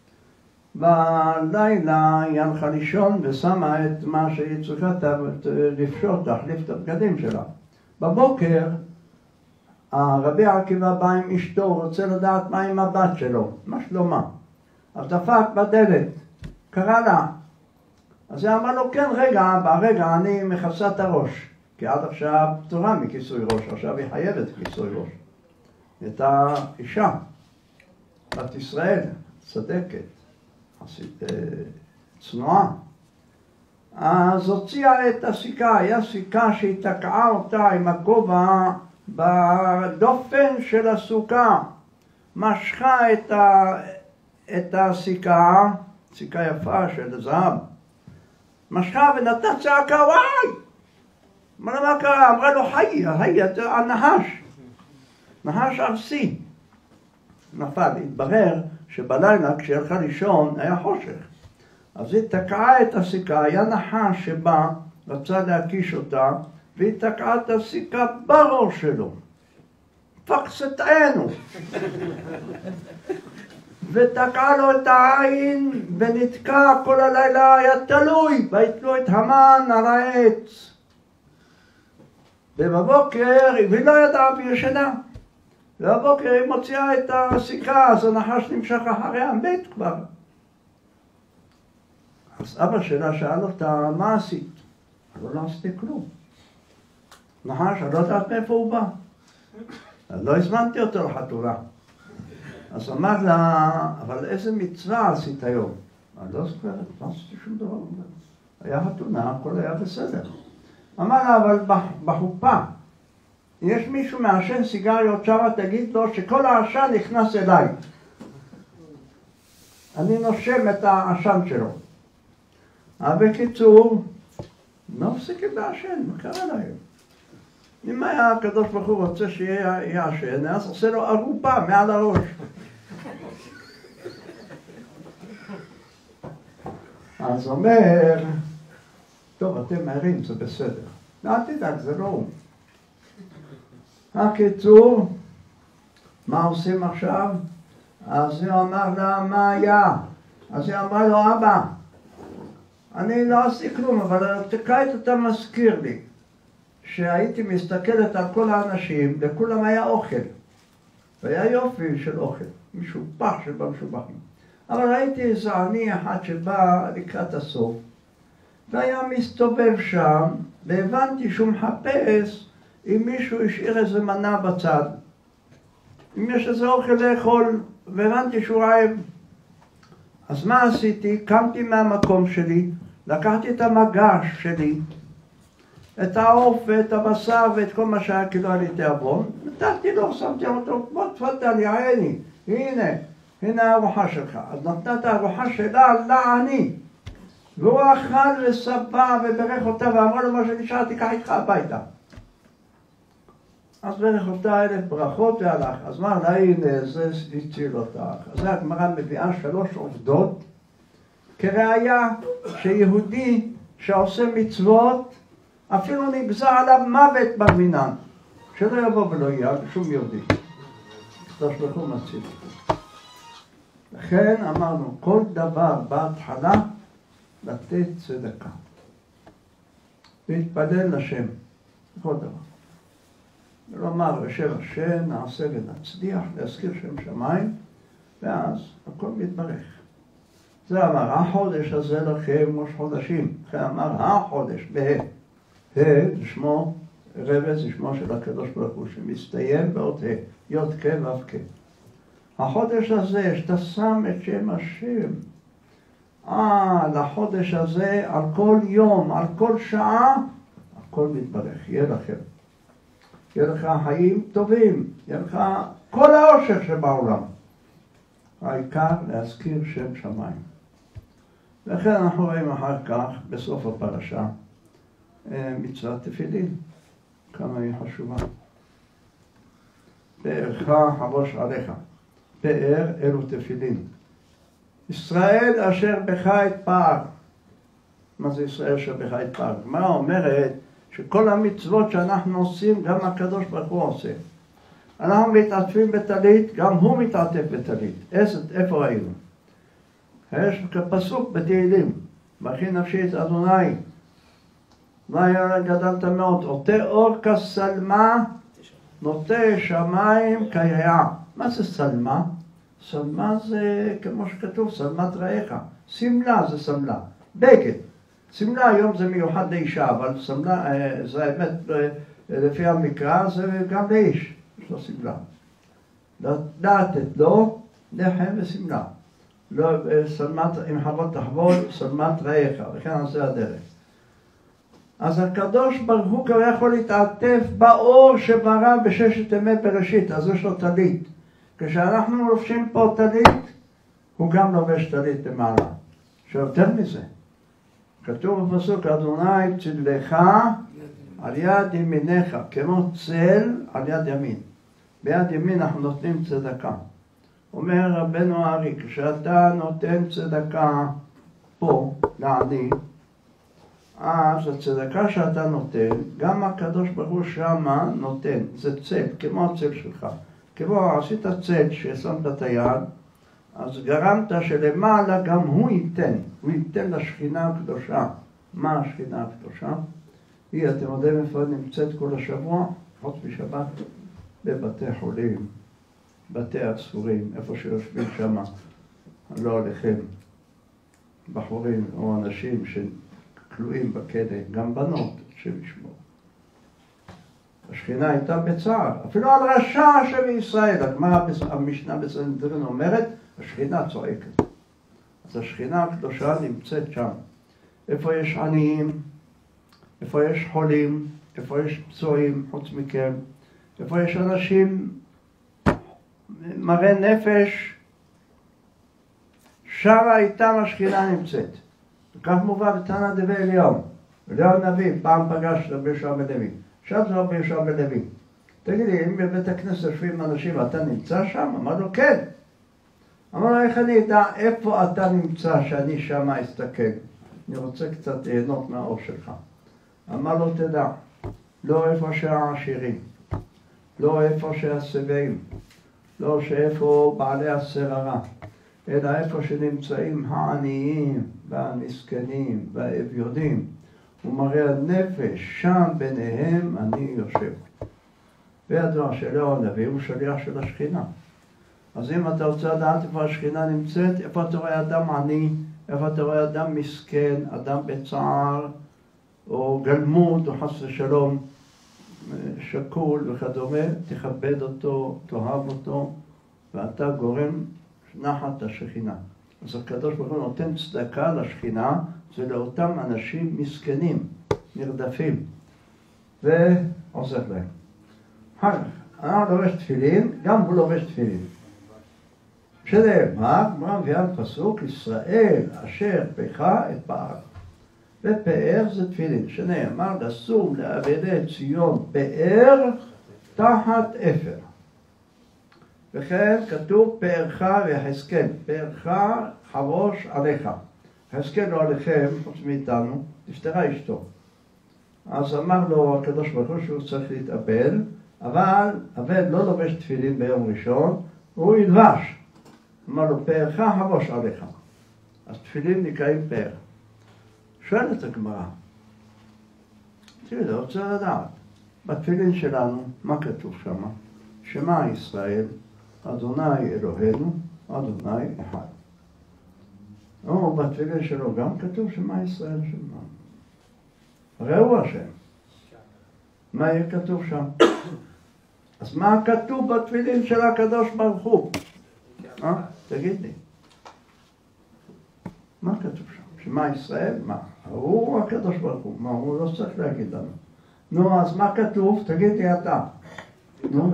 בלילה היא הלכה לישון ושמה את מה שהיא צריכה לפשוט, להחליף את הבגדים שלה. בבוקר, הרבי עקיבא בא עם אשתו, רוצה לדעת מה עם הבת שלו, מה שלומה. אז דפק בדלת, קרא לה. אז היא אמרה לו, כן, רגע, אני מכסה את הראש. כי עד עכשיו פטורה מכיסוי ראש, עכשיו היא חייבת כיסוי ראש. הייתה אישה, בת ישראל, צדקת, צנועה. אז הוציאה את הסיכה, היה סיכה שהיא תקעה אותה עם הכובע בדופן של הסוכה. משכה את הסיכה, סיכה יפה של זהב, משכה ונתנה צעקה, וואי! מה קרה? אמרה לו, הנחש, נחש ארסי. נפל, התברר שבלילה כשהלכה לישון היה חושך. אז היא תקעה את הסיכה, היה נחש שבא, רצה להקיש אותה, והיא תקעה את הסיכה בראש שלו. פקסת עינו. ותקעה לו את העין ונתקע כל הלילה, היה תלוי, ויתלו את המן על העץ. ובבוקר, והיא לא ידעה בישנה, ובבוקר היא מוציאה את הסיכה, אז הנחש נמשך אחריה, מת כבר. אז אבא שלה שאל אותה, מה עשית? לא עשיתי כלום. נחש, אני לא יודעת מאיפה הוא בא. לא הזמנתי אותו לחתונה. אז אמר לה, אבל איזה מצווה עשית היום? אני לא זוכרת, לא עשיתי שום דבר. היה חתונה, הכל היה בסדר. אמר לה, אבל בחופה, יש מישהו מעשן סיגריות שם, תגיד לו שכל העשן נכנס אליי. אני נושם את העשן שלו. אבל בקיצור, לא מפסיקים לעשן, מה קרה להם? אם היה הקדוש ברוך הוא רוצה שיהיה יעשן, אז עושה לו ערובה מעל הראש. אז אומר, טוב, אתם מהרים, זה בסדר. לא תדאג, זה לא הוא. הקיצור, מה עושים עכשיו? אז הוא אמר לה, מה היה? אז היא אמרה לו, אבא, אני לא עשיתי כלום, אבל כעת אתה מזכיר לי שהייתי מסתכלת על כל האנשים, לכולם היה אוכל. והיה יופי של אוכל, משופח של במשופחים. אבל ראיתי איזה עני אחד שבא לקראת הסוף, והיה מסתובב שם, והבנתי שהוא מחפש אם מישהו השאיר איזה מנה בצד. אם יש איזה אוכל לאכול, והבנתי שהוא רעב. אז מה עשיתי? קמתי מהמקום שלי, לקחתי את המגש שלי, את העוף ואת הבשר ואת כל מה שהיה כאילו על ידי עוון, נתתי לו, שמתי אותו, בוא תפדל, יעני, הנה הארוחה שלך. אז נתנה את הארוחה שלה לעני. והוא אכל וסבא וברך אותה ואמר לו, מה שנשאר תיקח איתך הביתה. אז ברך אותה 1000 ברכות והלך. אז מה, הנה, זה הציל אותך. אז זה הגמרא מביאה 3 עובדות, כראיה שיהודי שעושה מצוות, אפילו נגזר עליו מוות במינן. שלא יבוא ולא יהיה שום יהודי. תשלחו מציל. לכן אמרנו, כל דבר בהתחלה לתת צדקה. להתפלל לשם. כל דבר. ולומר, בשם השם נעשה ונצליח, להזכיר שם שמיים, ואז הכל מתברך. זה אמר, החודש הזה לכם ראש חודשים. לכן אמר, החודש, שמו, רבץ, שמו של הקדוש ברוך הוא, שמסתיים באות יוד כ' ו' כ'. החודש הזה, שאתה שם את שם השם, לחודש הזה, על כל יום, על כל שעה, הכל מתברך, יהיה לכם. יהיה לך חיים טובים, יהיה לך כל העושר שבעולם. העיקר להזכיר שם שמיים. לכן אנחנו רואים אחר כך, בסוף הפרשה, מצוות תפילין, כמה היא חשובה. פארך חבוש עליך, פאר אלו תפילין. ישראל אשר בך אתפאר. מה זה ישראל אשר בך אתפאר? מה אומרת? שכל המצוות שאנחנו עושים, גם הקדוש ברוך הוא עושה. אנחנו מתעטפים בטלית, גם הוא מתעטף בטלית. איפה ראינו? יש פסוק בתהילים, בכי נפשי את אדוני, והיה גדלת מאוד, עוטה אור כסלמה, נוטה שמיים כיאה. מה זה סלמה? סלמה זה כמו שכתוב, סלמת רעך. סמלה זה סמלה, בגד. סמלה היום זה מיוחד לאישה, אבל סמלה, זה האמת, לפי המקרא, זה גם לאיש, יש לו סמלה. לתת לו לחם וסמלה. לא, סלמת, אם חבות תחבול, סלמת רעך, וכן על זה הדרך. אז הקדוש ברוך הוא כבר יכול להתעטף באור שברא בששת ימי בראשית, אז יש לו טלית. כשאנחנו לובשים פה טלית, הוא גם לובש טלית למעלה. שיותר מזה, כתוב בפסוק, אדוני צלך על יד ימינך, כמו צל על יד ימין. ביד ימין אנחנו נותנים צדקה. אומר רבנו הארי, כשאתה נותן צדקה פה, לעני, אז הצדקה שאתה נותן, גם הקדוש ברוך הוא שמה נותן. זה צל, כמו הצל שלך. כמו עשית צל ששמת את היד, אז גרמת שלמעלה גם הוא ייתן. הוא ייתן לשכינה הקדושה. מה השכינה הקדושה? היא, אתם יודעים איפה נמצאת כל השבוע? חוץ בשבת, בבתי חולים, בתי עצורים, איפה שיושבים שם, לא עליכם, בחורים או אנשים שכלואים בכלא, גם בנות שמשמור. השכינה הייתה בצער, אפילו על רשע שבישראל, המשנה בסנהדרין אומרת, השכינה צועקת. אז השכינה הקדושה נמצאת שם. איפה יש עניים, איפה יש חולים, איפה יש פצועים חוץ מכם, איפה יש אנשים מראה נפש, שרה איתם השכינה נמצאת. וכך מובא בתנא דבי אליהו. אליהו הנביא פעם פגש רבי יהושע בן לוי. שאל זה רבי יהושע בן לוי, תגידי, אם בבית הכנסת יושבים אנשים, אתה נמצא שם? אמר לו, כן. אמר לו, איך אני אדע איפה אתה נמצא שאני שם אסתכל? אני רוצה קצת ליהנות מהאור שלך. אמר לו, תדע, לא איפה שהעשירים, לא איפה שהשבעים, לא שאיפה בעלי השררה, אלא איפה שנמצאים העניים והמסכנים והאביונים. ומראה הנפש, שם ביניהם אני יושב. והדבר שלו הנביא הוא שליח של השכינה. אז אם אתה רוצה לדעת איפה השכינה נמצאת, איפה אתה רואה אדם עני, איפה אתה רואה אדם מסכן, אדם בצער, או גלמוד, או חס ושלום, שקול וכדומה, תכבד אותו, תאהב אותו, ואתה גורם נחת השכינה. אז הקדוש ברוך הוא נותן צדקה לשכינה, זה לאותם אנשים מסכנים, נרדפים. ועוזר להם. אחר כך, אנחנו לובש תפילין, גם הוא לובש תפילין. שנאמר, גמרא מביאה פסוק, ישראל אשר פך את פאר. ופאר זה תפילין, שנאמר, לשום לאבדי ציון פאר תחת אפר. וכן כתוב פארך ויחזקאל, פארך חרוש עליך. יחזקאל לא עליכם, חוץ מאיתנו, נפטרה אשתו. אז אמר לו הקדוש ברוך הוא שהוא צריך להתאבל, אבל אבד לא לובש תפילין ביום ראשון, הוא ילבש. אמר לו, פארך חרוש עליך. אז תפילין נקראים פאר. שואלת הגמרא, תראי, רוצה לדעת, בתפילין שלנו, מה כתוב שם? שמע ישראל, אדוני אלוהינו, אדוני אחד. או בתפילין שלו גם כתוב שמע ישראל שמע. הרי הוא השם. מה יהיה כתוב שם? אז מה כתוב בתפילין של הקדוש ברוך הוא? תגיד לי. מה כתוב שם? שמע ישראל? מה? הוא הקדוש ברוך הוא. מה? הוא לא צריך להגיד לנו. נו, אז מה כתוב? תגיד לי אתה. נו.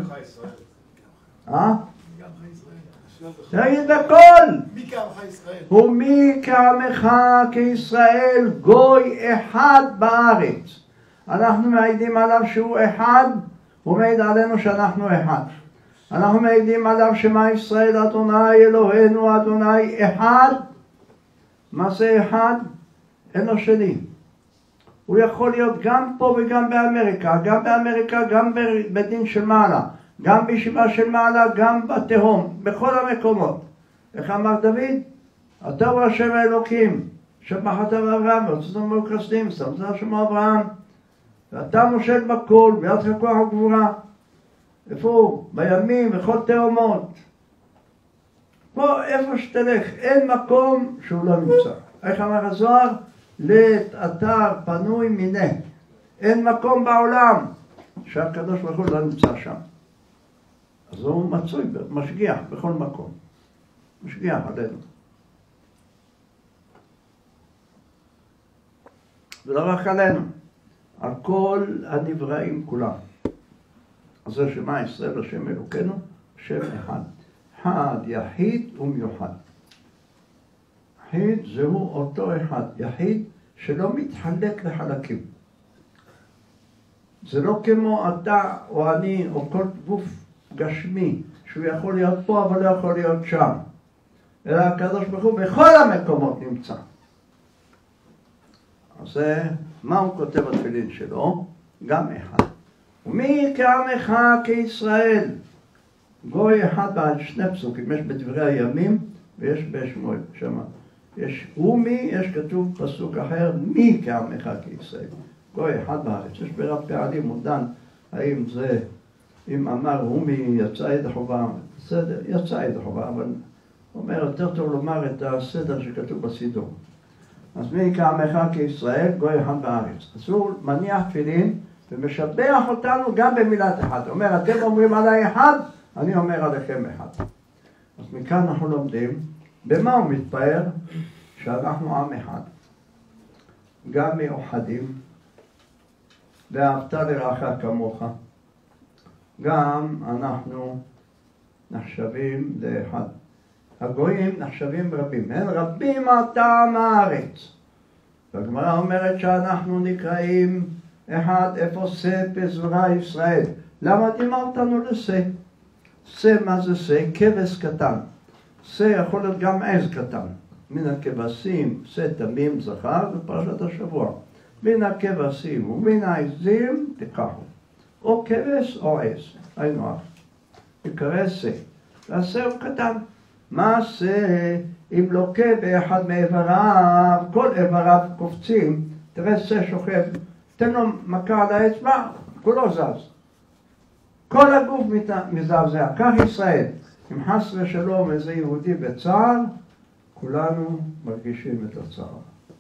תגיד בכל! מי כעמך ישראל? ומי כעמך כישראל גוי אחד בארץ. אנחנו מעידים עליו שהוא אחד, הוא מעיד עלינו שאנחנו אחד. אנחנו מעידים עליו שמע ישראל אדוני אלוהינו אדוני אחד. מה זה אחד? אין לו שני. הוא יכול להיות גם פה וגם באמריקה, גם באמריקה, גם בדין של מעלה, גם בישיבה של מעלה, גם בתהום, בכל המקומות. איך אמר דוד? אתה הוא השם האלוקים, שבחת אברהם, ורצותנו מלכסדים, שמת שמו אברהם, ואתה מושל בכל, בידך כוח וגבורה. איפה הוא? בימים וכל תהומות. פה איפה שתלך, אין מקום שהוא לא נמצא. איך אמר הזוהר? לית אתר פנוי מיני. אין מקום בעולם שהקדוש ברוך הוא לא נמצא שם. אז הוא מצוי, משגיח בכל מקום. משגיח עלינו. ולא רק עלינו, על כל הנבראים כולם. אז זה שמע ישראל השם אלוקינו, שם אחד. אחד יחיד ומיוחד. יחיד זהו אותו אחד, יחיד שלא מתחלק לחלקים. זה לא כמו אתה או אני או כל גוף גשמי, שהוא יכול להיות פה אבל לא יכול להיות שם. אלא הקדוש ברוך הוא בכל המקומות נמצא. אז מה הוא כותב בתפילין שלו? גם אחד. ומי כעמך כישראל? גוי אחד בעד שני פסוקים, יש בדברי הימים ויש בשמואל, שמה. יש ומי, יש כתוב פסוק אחר, מי כעמך כישראל? גוי אחד בארץ. יש ברב פעלים הוא דן, האם זה, אם אמר ומי יצא ידי חובה, בסדר, יצא ידי חובה, אבל אומר יותר טוב לומר את הסדר שכתוב בסידור. אז מי כעמך כישראל? גוי אחד בארץ. אז הוא מניח תפילין ומשבח אותנו גם במילת אחד. הוא אומר, אתם אומרים עליי אחד, אני אומר עליכם אחד. אז מכאן אנחנו לומדים, במה הוא מתפאר? שאנחנו עם אחד. גם מאוחדים, ואהבת לרעך כמוך. גם אנחנו נחשבים לאחד. הגויים נחשבים רבים. הם רבים הטעם הארץ. והגמרא אומרת שאנחנו נקראים אחד איפה שא פזורה ישראל. למה דימרת לנו לשא? שא, מה זה שא? כבש קטן. שא יכול להיות גם עז קטן. מן הכבשים, שא תמים זכר, בפרשת השבוע. מן הכבשים ומן העזים תיקחו. או כבש או עז. היינו אח. יקרא שא. והשא הוא קטן. מה שא אם לוקה באחד מאיבריו, כל איבריו קופצים, תראה שא שוכב, תן לו מכה על האצבע, כולו זז. כל הגוף מזעזע, כך ישראל. אם חס ושלום איזה יהודי בצער, כולנו מרגישים את הצער.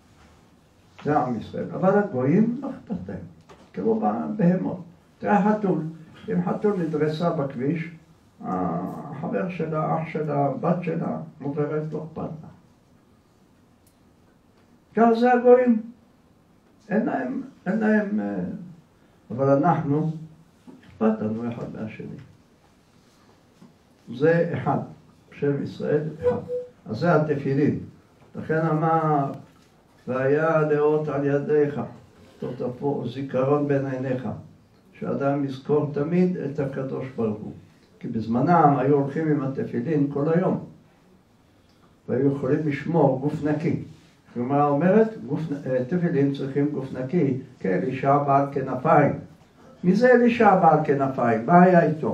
זה עם ישראל. אבל הגויים לא אכפת להם, כמו בהמות. תראה חתול, אם חתול נדרסה בכביש, החבר שלה, אח שלה, בת שלה, מוברת לא אכפת לה. כך זה הגויים. אין להם אבל אנחנו, אכפת לנו אחד מהשני. זה אחד, שם ישראל אחד. אז זה התפילין. לכן אמר, והיה לאות על ידיך, תותפו זיכרון בין עיניך, שאדם יזכור תמיד את הקדוש ברוך הוא. כי בזמנם היו הולכים עם התפילין כל היום, והיו יכולים לשמור גוף נקי. כלומר אומרת, תפילין צריכים גוף נקי, כאלישע בעל כנפיים. מי זה אלישע בעל כנפיים? מה היה איתו?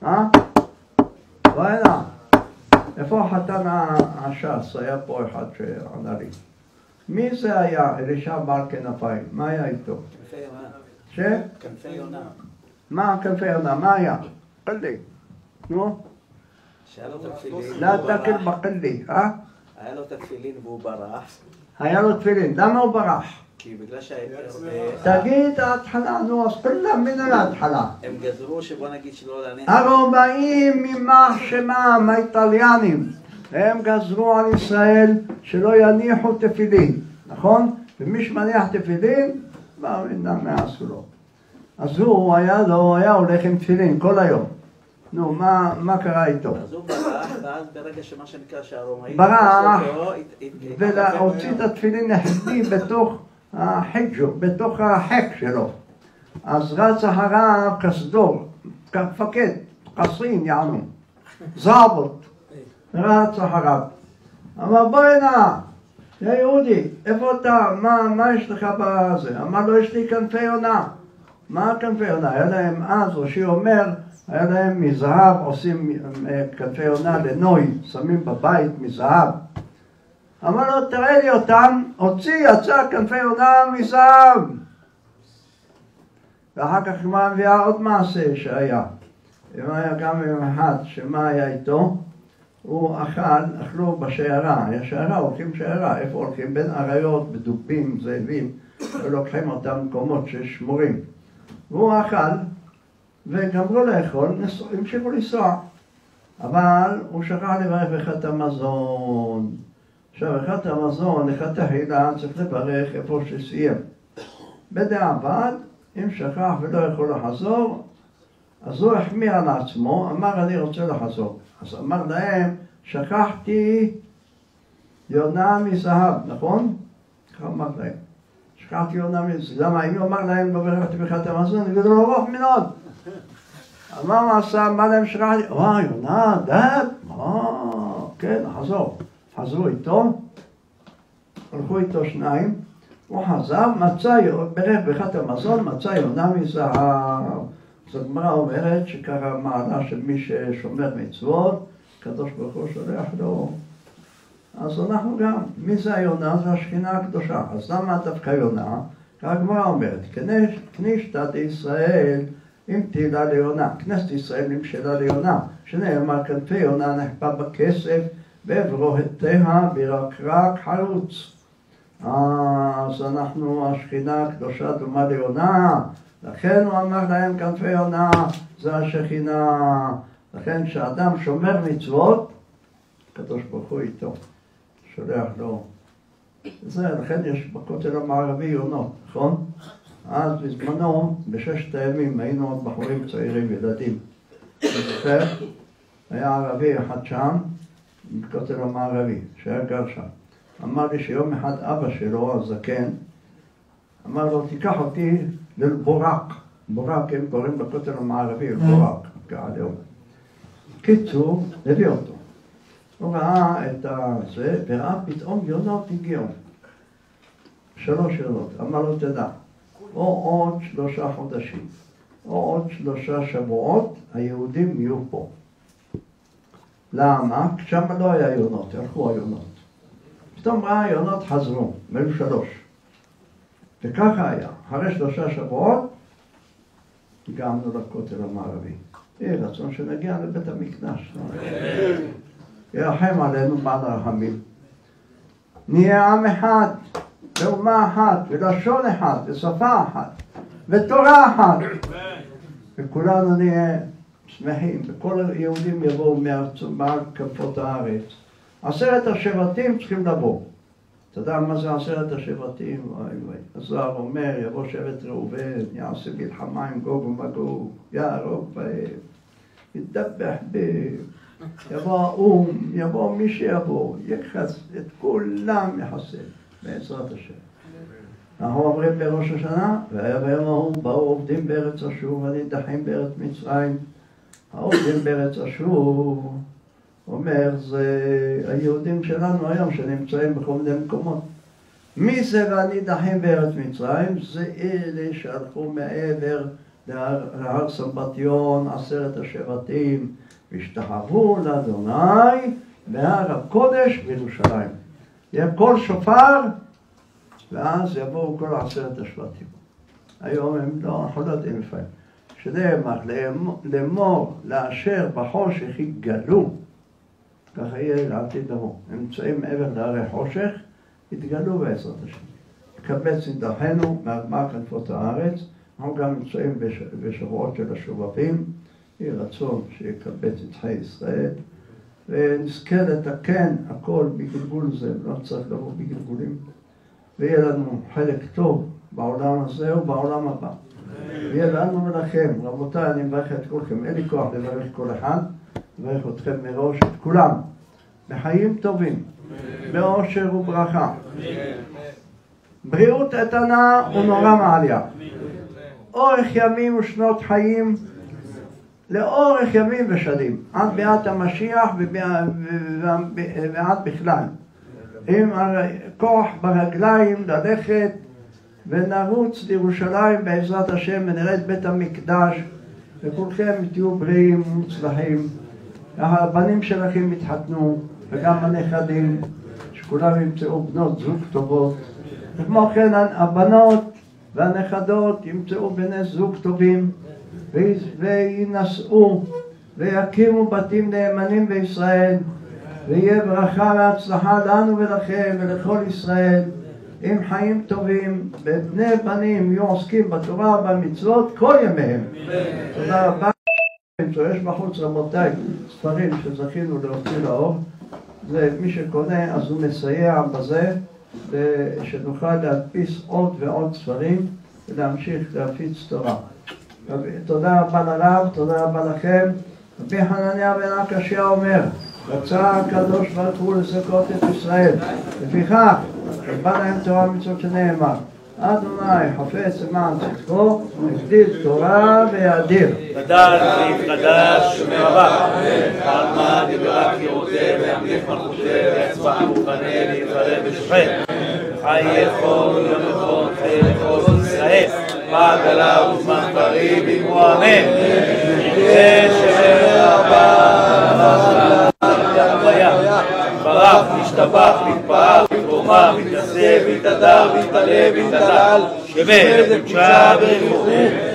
בוא הנה. איפה החתן הש"ס? היה פה אחד שענה לי. מי זה היה אלישע בעל כנפיים? מה היה איתו? כנפי יונה. ש? כנפי יונה. מה כנפי יונה? מה היה? קלי. נו? שהיה לו את התפילין. לא תקל בקלי, היה לו את התפילין והוא ברח. היה לו תפילין. למה הוא ברח? כי בגלל שה... תגיד ההתחלה, נו, אז כולם מן ההתחלה. הם גזרו שבוא נגיד שלא לעניין. הרומאים ממח שמם, האיטליאנים, הם גזרו על ישראל שלא יניחו תפילין, נכון? ומי שמניח תפילין, מה עשו לו? אז הוא היה הולך עם תפילין כל היום. נו, מה קרה איתו? אז הוא ברח, ואז ברגע שמה שנקרא שהרומאים... ברח, והוציא את התפילין החטיא בתוך החיג'ו, בתוך החק שלו. אז רץ אחריו כסדור, כמפקד, קסרין יענו, זאבות, רץ אחריו. אמר בוא הנה, יא יהודי, איפה אתה? מה יש לך בזה? אמר לו יש לי כנפי יונה. מה כנפי יונה? היה להם אז, ראשי אומר, היה להם מזהב, עושים כנפי יונה לנוי, שמים בבית מזהב. אמר לו תראה לי אותם, יצא כנפי יונה מזהב. ואחר כך מה מביאה עוד מעשה שהיה. היה גם יום אחד שמה היה איתו, הוא אכלו בשיירה, היה שיירה, הולכים שיירה, איפה הולכים? בין אריות, בדובים, זאבים, ולוקחים אותם מקומות שיש שמורים. והוא אכל, וגמרו לאכול, המשיכו לנסוע. אבל הוא שכח לברך בחטא המזון. עכשיו, בחטא המזון, לחטא החילה, צריך לברך איפה שסיים. בדיעבד, אם שכח ולא יכול לחזור, אז הוא החמיא על עצמו, אמר אני רוצה לחזור. אז אמר להם, שכחתי יונה מזהב, נכון? ככה אמר להם. שכחתי יונה מזהב. למה? אם הוא אמר להם, לא ברכתי בחטא המזון, יגידו לו רוח מאוד. אמר מה עשה, אמר להם שכחתי, יונה, דד? כן, חזור. חזרו איתו, הלכו איתו שניים, הוא חזר, ברך בחטא המזון, מצא יונה מזהב. אז הגמרא אומרת שככה מעלה של מי ששומר מצוות, הקדוש ברוך הוא שולח לו. אז אנחנו גם, מי זה היונה? זה השכינה הקדושה. אז למה דווקא יונה? ככה הגמרא אומרת, כנישתא דישראל אם תהילה ליונה, כנסת ישראל נמשלה ליונה, שנאמר כנפי יונה נחפה בכסף, וברוהתיה ברקרק חרוץ. אז אנחנו, השכינה הקדושה דומה ליונה, לכן הוא אמר להם כנפי יונה, זה השכינה. לכן כשאדם שומר מצוות, הקדוש ברוך הוא איתו, שולח לו. זה, לכן יש בכותל המערבי יונות, נכון? אז בזמנו, בששת הימים, היינו עוד בחורים צעירים, ילדים. זוכר, היה ערבי אחד שם, בכותל המערבי, שהיה גר שם. אמר לי שיום אחד אבא שלו, הזקן, אמר לו, תיקח אותי לבורק. בורק, הם קוראים בכותל המערבי, בורק, כעד יום. קיצור, הביא אותו. הוא ראה את זה, וראה פתאום יונות הגיעו. 3 יונות. אמר לו, תדע, או עוד 3 חודשים, או עוד 3 שבועות, היהודים יהיו פה. למה? שם לא היה יונות, הלכו היונות. פתאום ראה היונות חזרו, מלו 3. וככה היה, אחרי 3 שבועות, הגענו לכותל המערבי. יהיה רצון שנגיע לבית המקדש. ירחם עלינו בעל הרחמים. נהיה עם אחד, ואומה אחת, ולשון אחד, ושפה אחת, ותורה אחת. וכולנו נהיה שמחים, וכל היהודים יבואו מעל כנפות הארץ. 10 השבטים צריכים לבוא. אתה יודע מה זה 10 השבטים? וואי וואי. הזוהר אומר, יבוא שבט ראובן, יעשה מלחמה עם גוג ומגוג, יהרוג בהם, ידבח בהם, יבוא האום, יבוא מי שיבוא, את כולם יחסל, בעזרת השם. אנחנו אומרים בראש השנה, והיה ביום ההוא באו עובדים בארץ אשור והנידחים בארץ מצרים. העובדים בארץ אשור, אומר, זה היהודים שלנו היום שנמצאים בכל מיני מקומות. מי זה והנידחים בארץ מצרים? זה אלה שהלכו מעבר להר סמבטיון, 10 השבטים, והשתחוו לאדוני בהר הקודש בירושלים. יהיה קול שופר, ואז יבואו כל 10 השבטים. היום הם לא, אנחנו לא יודעים לפעמים. שנאמר, לאמור, לאשר בחושך יתגלו, ככה יהיה לעתיד לבוא. הם נמצאים מעבר להרי חושך, יתגלו בעזרת השם. יקבץ נידחנו מאדמה כנפות הארץ, אנחנו גם נמצאים בשבועות של השובבים, יהי רצון שיקבץ את חי ישראל, ונזכה לתקן הכל בגלגול זה, לא צריך לבוא בגלגולים, ויהיה לנו חלק טוב בעולם הזה ובעולם הבא. ויהיה לנו ולכם. רבותיי, אני מברך את כולכם, אין לי כוח לברך כל אחד, מברך אתכם מראש, את כולם, בחיים טובים, באושר וברכה, בריאות איתנה ונורא מעליה, אורך ימים ושנות חיים, לאורך ימים ושנים, עד ביאת המשיח ועד בכלל, עם כוח ברגליים ללכת ונרוץ לירושלים בעזרת השם ונראה את בית המקדש, וכולכם תהיו בריאים ומוצלחים. הבנים שלכם יתחתנו וגם הנכדים, שכולם ימצאו בנות זוג טובות, וכמו כן הבנות והנכדות ימצאו בני זוג טובים וינשאו ויקימו בתים נאמנים בישראל, ויהיה ברכה והצלחה לנו ולכם ולכל ישראל, עם חיים טובים, ובני בנים יהיו עוסקים בתורה ובמצוות כל ימיהם. תודה רבה. יש בחוץ רבותיי ספרים שזכינו להוציא לאור, זה מי שקונה אז הוא מסייע בזה, שנוכל להדפיס עוד ועוד ספרים ולהמשיך להפיץ תורה. תודה רבה לרב, תודה רבה לכם. רבי חנניה בן עקשיא אומר, רצה הקדוש ברוך הוא לזכות את ישראל, לפיכך שבא להם תורה ומצוות שנאמר, אדוני חפץ למען צדקו, הגדיל תורה ויאדיר. לדעת להתחדש ומרבה, חלמה דברה קירותי וימליך מלכותי ויצבח מוכנה להתחרב ושוכן. חי יכול ומכון חי לכל ישראל, מעגלה וזמן בריא בימו אמן. זה שרבה ברח, משתבח, מתפאר, מתרומה, מתנשא, מתהדר, מתעלה, מתעלל, שווה, בקדושה, ברכוכו,